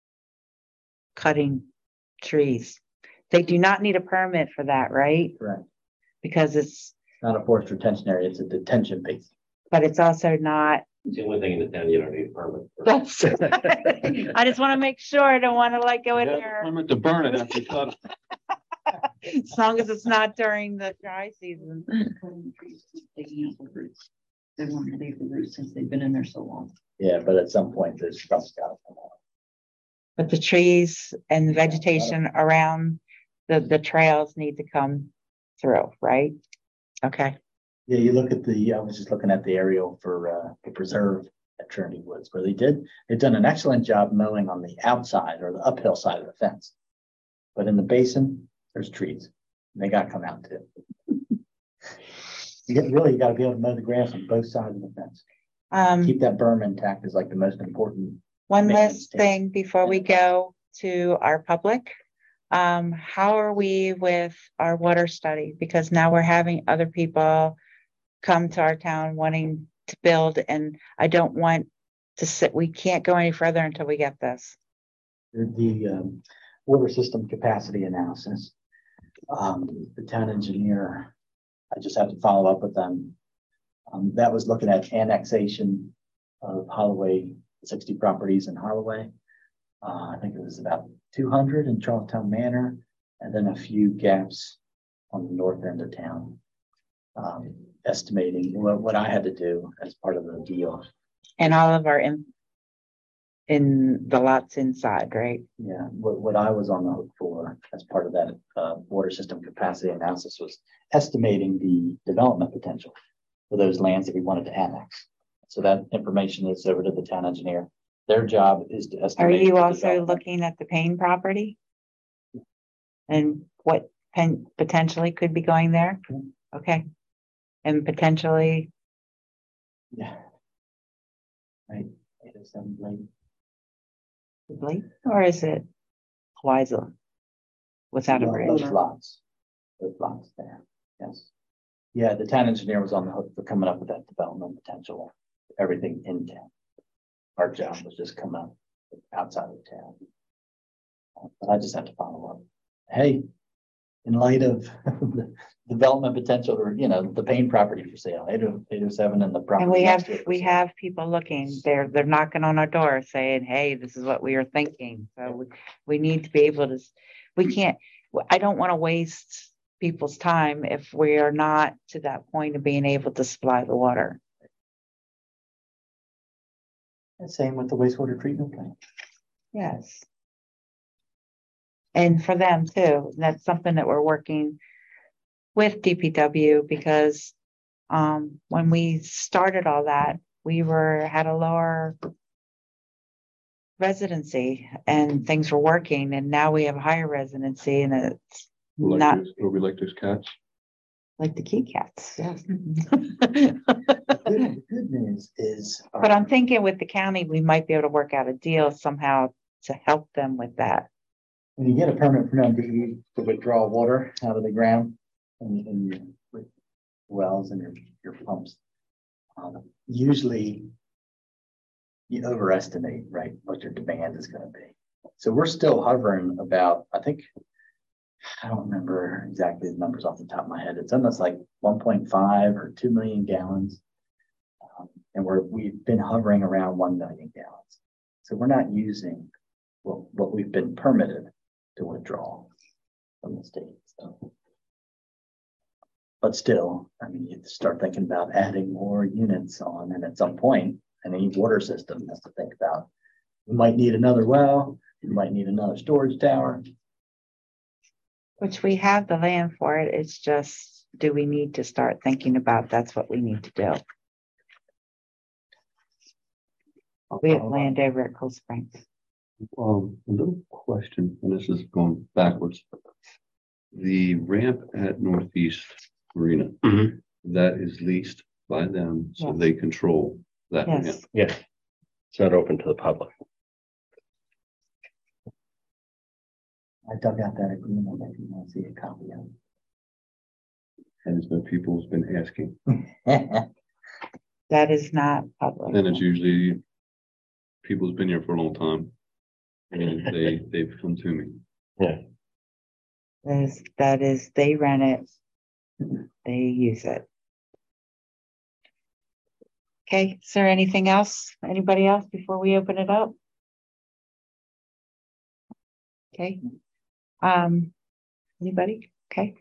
cutting trees. They do not need a permit for that, right? Correct. Because it's, Not a forest retention area, it's a detention basin. but it's also not. It's the only thing in the town you don't need a permit for. That's. I just want to make sure. I don't want to like go in Yeah, there, permit to burn it after you cut it. as long as it's not during the dry season. Taking out the roots. They want to leave the roots since they've been in there so long. Yeah, but at some point, there's stuff's got to come out. But the trees and the vegetation around the trails need to come through, right? Okay. Yeah, you look at I was just looking at the aerial for the preserve at Trinity Woods, where they've done an excellent job mowing on the outside or the uphill side of the fence. But in the basin, there's trees. And they got to come out too. You got to be able to mow the grass on both sides of the fence. Keep that berm intact is like the most important. One maintenance last thing. thing before we go to our public. How are we with our water study? Because now we're having other people come to our town wanting to build, and I don't want to sit, we can't go any further until we get this. The water system capacity analysis. The town engineer, I just have to follow up with them. That was looking at annexation of Holloway, 60 properties in Holloway. I think it was about 200 in Charlestown Manor, and then a few gaps on the north end of town. Estimating what I had to do as part of the deal. And all of our in the lots inside, right? Yeah, what I was on the hook for as part of that water system capacity analysis was estimating the development potential for those lands that we wanted to annex. So that information is over to the town engineer. Their job is to Are estimate. you the also development. looking at the Payne property? And what potentially could be going there? Okay. And potentially, Yeah. Right. 807 Blake. Blake, or is it Weisel? Without a No, bridge? Those lots there. Yes. Yeah, the town engineer was on the hook for coming up with that development potential, everything in town. Our job was just come up outside of town. But I just have to follow up. Hey, in light of the development potential, or the Payne property for sale, 807 and the property. And next to it for we sale. have people looking, they're knocking on our door saying, hey, this is what we are thinking. So we need to be able to, I don't want to waste people's time if we are not to that point of being able to supply the water. And same with the wastewater treatment plant. Yes. And for them too, that's something that we're working with DPW, because when we started all that, we had a lower residency and things were working, and now we have a higher residency, and it's not We like those cats. like the key cats. Yes. The good news is. But I'm thinking with the county, we might be able to work out a deal somehow to help them with that. When you get a permit from MDE to withdraw water out of the ground in your wells and your pumps, usually you overestimate, right, what your demand is going to be. So we're still hovering about, I don't remember exactly the numbers off the top of my head. It's almost like 1.5 or 2 million gallons. And we've been hovering around 1 million gallons. So we're not using what we've been permitted to withdraw from the state, so. But still, I mean, you start thinking about adding more units on, and at some point, any water system has to think about, we might need another well, we might need another storage tower. Which we have the land for it. It's just, do we need to start thinking about that's what we need to do? We have land over at Cold Springs. A little question, and this is going backwards. The ramp at Northeast Marina, that is leased by them, so Yes. they control that ramp. Yes, Yes. It's not open to the public. I dug out that agreement if you want to see a copy of And there's been people who's been asking, it. that is not public. and it's usually people who's been here for a long time. And they've come to me. Yeah. That is, they rent it. They use it. Okay, is there anything else? Anybody else before we open it up? Okay. Anybody? Okay,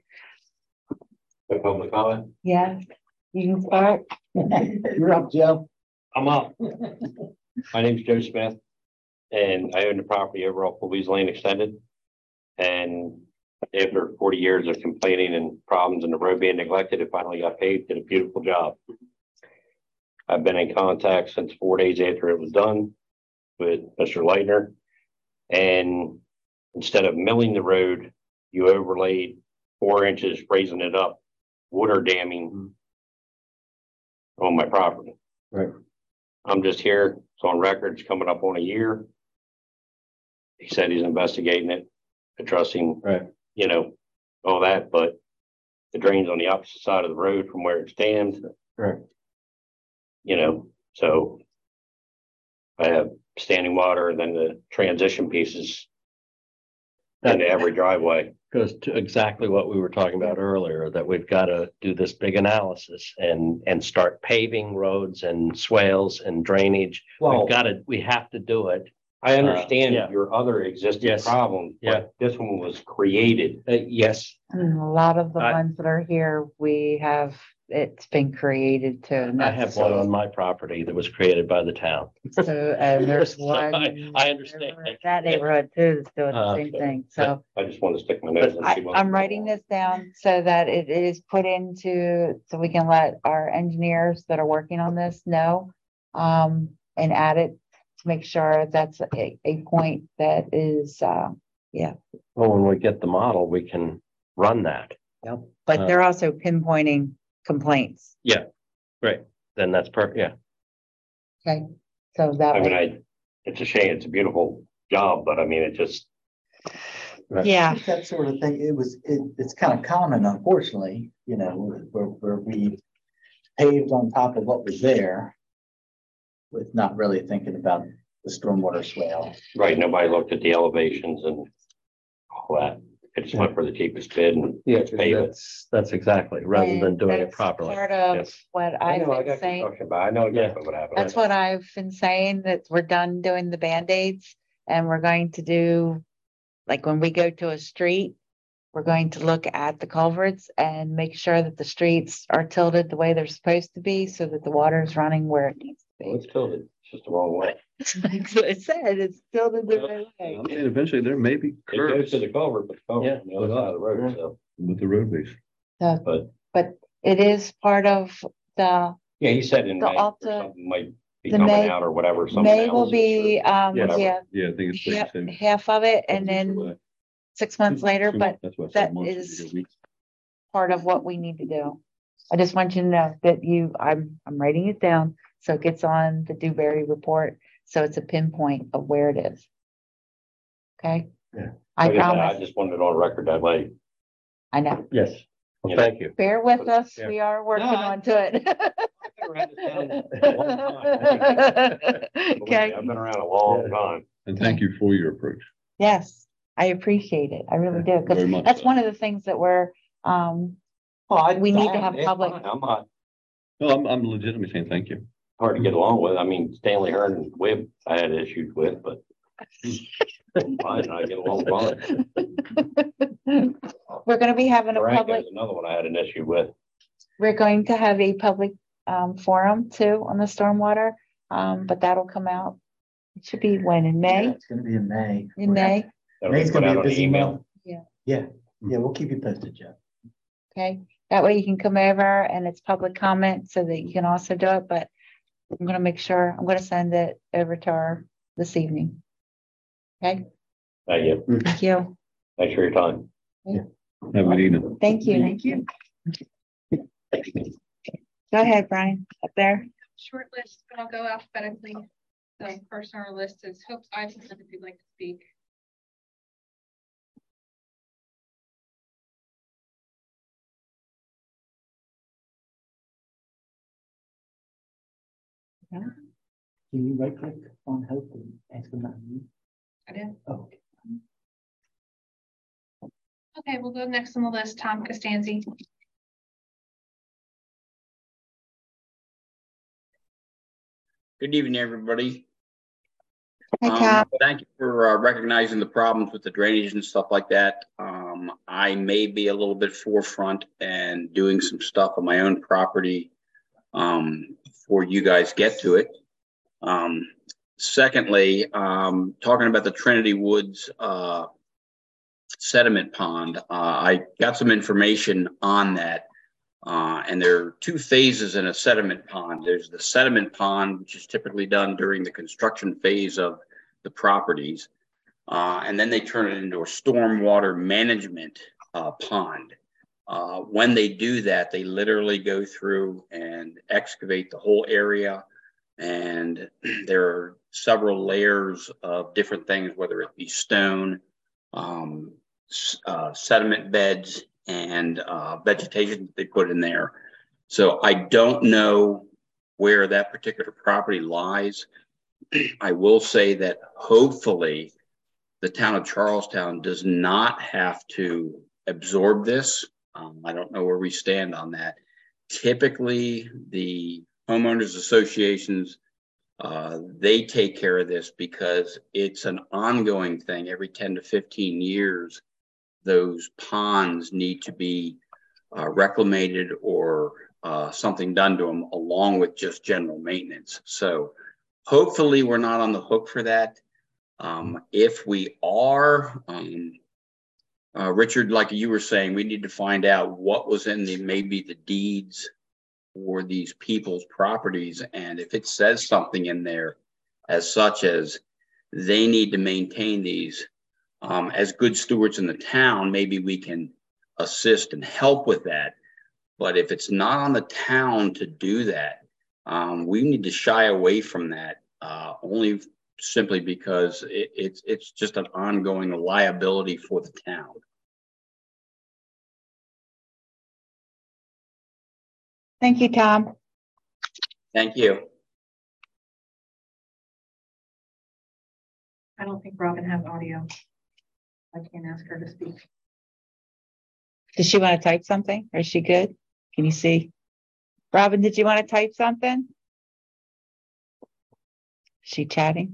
The public comment? yeah, you can start. You're up, Joe. I'm up. My name's Joe Smith, and I own the property over off Louise Lane Extended. And after 40 years of complaining and problems and the road being neglected, it finally got paved. Did a beautiful job. I've been in contact since 4 days after it was done with Mr. Leitner. And instead of milling the road, you overlaid 4 inches, raising it up, water damming on my property. Right. I'm just here. It's on record. It's coming up on a year. He said he's investigating it. I trust him, Right. you know, all that, but the drain's on the opposite side of the road from where it stands. Right. You know, so I have standing water and then the transition pieces into every driveway. Goes to exactly what we were talking about earlier, that we've got to do this big analysis and start paving roads and swales and drainage. Well, We have to do it. I understand yeah. your other existing Yes. problems, Yeah. but this one was created. Yes, And a lot of the I- ones that are here, it's been created to. I have one on my property that was created by the town. So, there's So one. I understand. over That neighborhood too is doing the same thing, so. I just want to stick my nose and see what. I'm writing this down so that it is put into, so we can let our engineers that are working on this know. And add it to make sure that's a point that is, Well, when we get the model, we can run that. but they're also pinpointing complaints. Then that's perfect. Yeah. Okay, so that. I mean, way- it's a shame. It's a beautiful job, but I mean, it just, Yeah, That sort of thing, it's kind of common, unfortunately, you know, where we paved on top of what was there with not really thinking about the stormwater swale. right, nobody looked at the elevations and all that. It just went for the cheapest bid and Yeah, pave it. that's exactly, rather than and doing it that's properly. Part of Yes. what I I've know, I been got saying. construction, but I know exactly what happened. That's what I've been saying, that we're done doing the Band-Aids and we're going to do, like when we go to a street, we're going to look at the culverts and make sure that the streets are tilted the way they're supposed to be so that the water is running where it needs Well, to it's tilted, it's just the wrong way. be. That's what it said, it's tilted the right way. I mean, eventually there may be It goes curves to the culvert, but the culvert's on the other side of the road, so. with the roadways. But it is part of the, Yeah, he said in The May, or Alta- something might be the coming May- out or whatever. some May will analysis be, or whatever. yeah, Yeah, I think it's. like you said, half of it and July. then 6 months later, but That's why I said that months, is- you get weeks. part of what we need to do. I just want you to know that I'm writing it down, so it gets on the Dewberry report, so it's a pinpoint of where it is. Okay? Yeah. I Like I said, I promise, just wanted it on record that way. I know. Yes. Well, You know. thank you. Bear with us, Yeah. we are working No, I- on to it. never had this done in a long time. Okay, I've been around a long time. And thank you for your approach. yes, I appreciate it, I really do, Very because much that's so. one of the things that we're, Well, We need to have public- I'm not, No, I'm legitimately saying thank you. hard to get along with. I mean, Stanley Hearn and Webb, I had issues with, but fine, I get along fine. We're going to be having a public, Rankin's another one I had an issue with. we're going to have a public forum too on the stormwater. But that'll come out. It should be when, in Yeah, May? it's gonna be in May. In May, That May's was put gonna be out a on the busy email. month. Yeah. Yeah, we'll keep you posted, Jeff. okay? That way you can come over and it's public comment so that you can also do it, but I'm gonna make sure, I'm gonna send it over to her this evening. Okay, Thank you. thank you. Thanks for your time. Have a good evening. Thank you. Thank you. Go ahead, Brian, up there. Short list, but I'll go alphabetically. The first on our list is Hope Iverson, if you'd like to speak. Can you right click on Hope and ask them that? I did. Oh, okay. Okay, we'll go next on the list, Tom Costanzi. Good evening, everybody. Hi, Tom. Thank you for recognizing the problems with the drainage and stuff like that. I may be a little bit forefront and doing some stuff on my own property before you guys get to it. Secondly, talking about the Trinity Woods sediment pond, I got some information on that. And there are two phases in a sediment pond. There's the sediment pond, which is typically done during the construction phase of the properties. And then they turn it into a stormwater management pond. When they do that, they literally go through and excavate the whole area. And there are several layers of different things, whether it be stone, sediment beds, and vegetation that they put in there. So I don't know where that particular property lies. I will say that hopefully the town of Charlestown does not have to absorb this. I don't know where we stand on that. Typically, the homeowners associations, they take care of this because it's an ongoing thing. Every 10 to 15 years, those ponds need to be reclamated or something done to them along with just general maintenance. So hopefully we're not on the hook for that. If we are, Richard, like you were saying, we need to find out what was in maybe the deeds for these people's properties. And if it says something in there as such as they need to maintain these as good stewards in the town, maybe we can assist and help with that. But if it's not on the town to do that, we need to shy away from that only simply because it's just an ongoing liability for the town. Thank you, Tom. Thank you. I don't think Robin has audio. I can't ask her to speak. Does she want to type something? Or is she good? Can you see? Robin, did you want to type something? Is she chatting?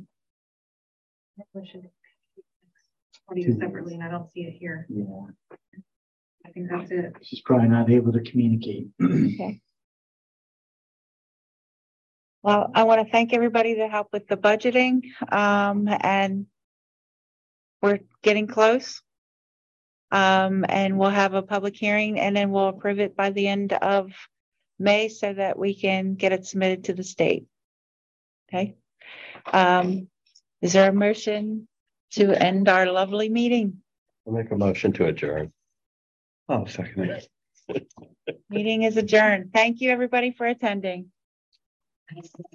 Audio separately, and I don't see it here. Yeah, I think that's it. she's probably not able to communicate. Okay. Well, I want to thank everybody that helped with the budgeting, and we're getting close. And we'll have a public hearing and then we'll approve it by the end of May so that we can get it submitted to the state. Okay. Is there a motion to end our lovely meeting? I'll make a motion to adjourn. Oh, second. Meeting is adjourned. Thank you, everybody, for attending.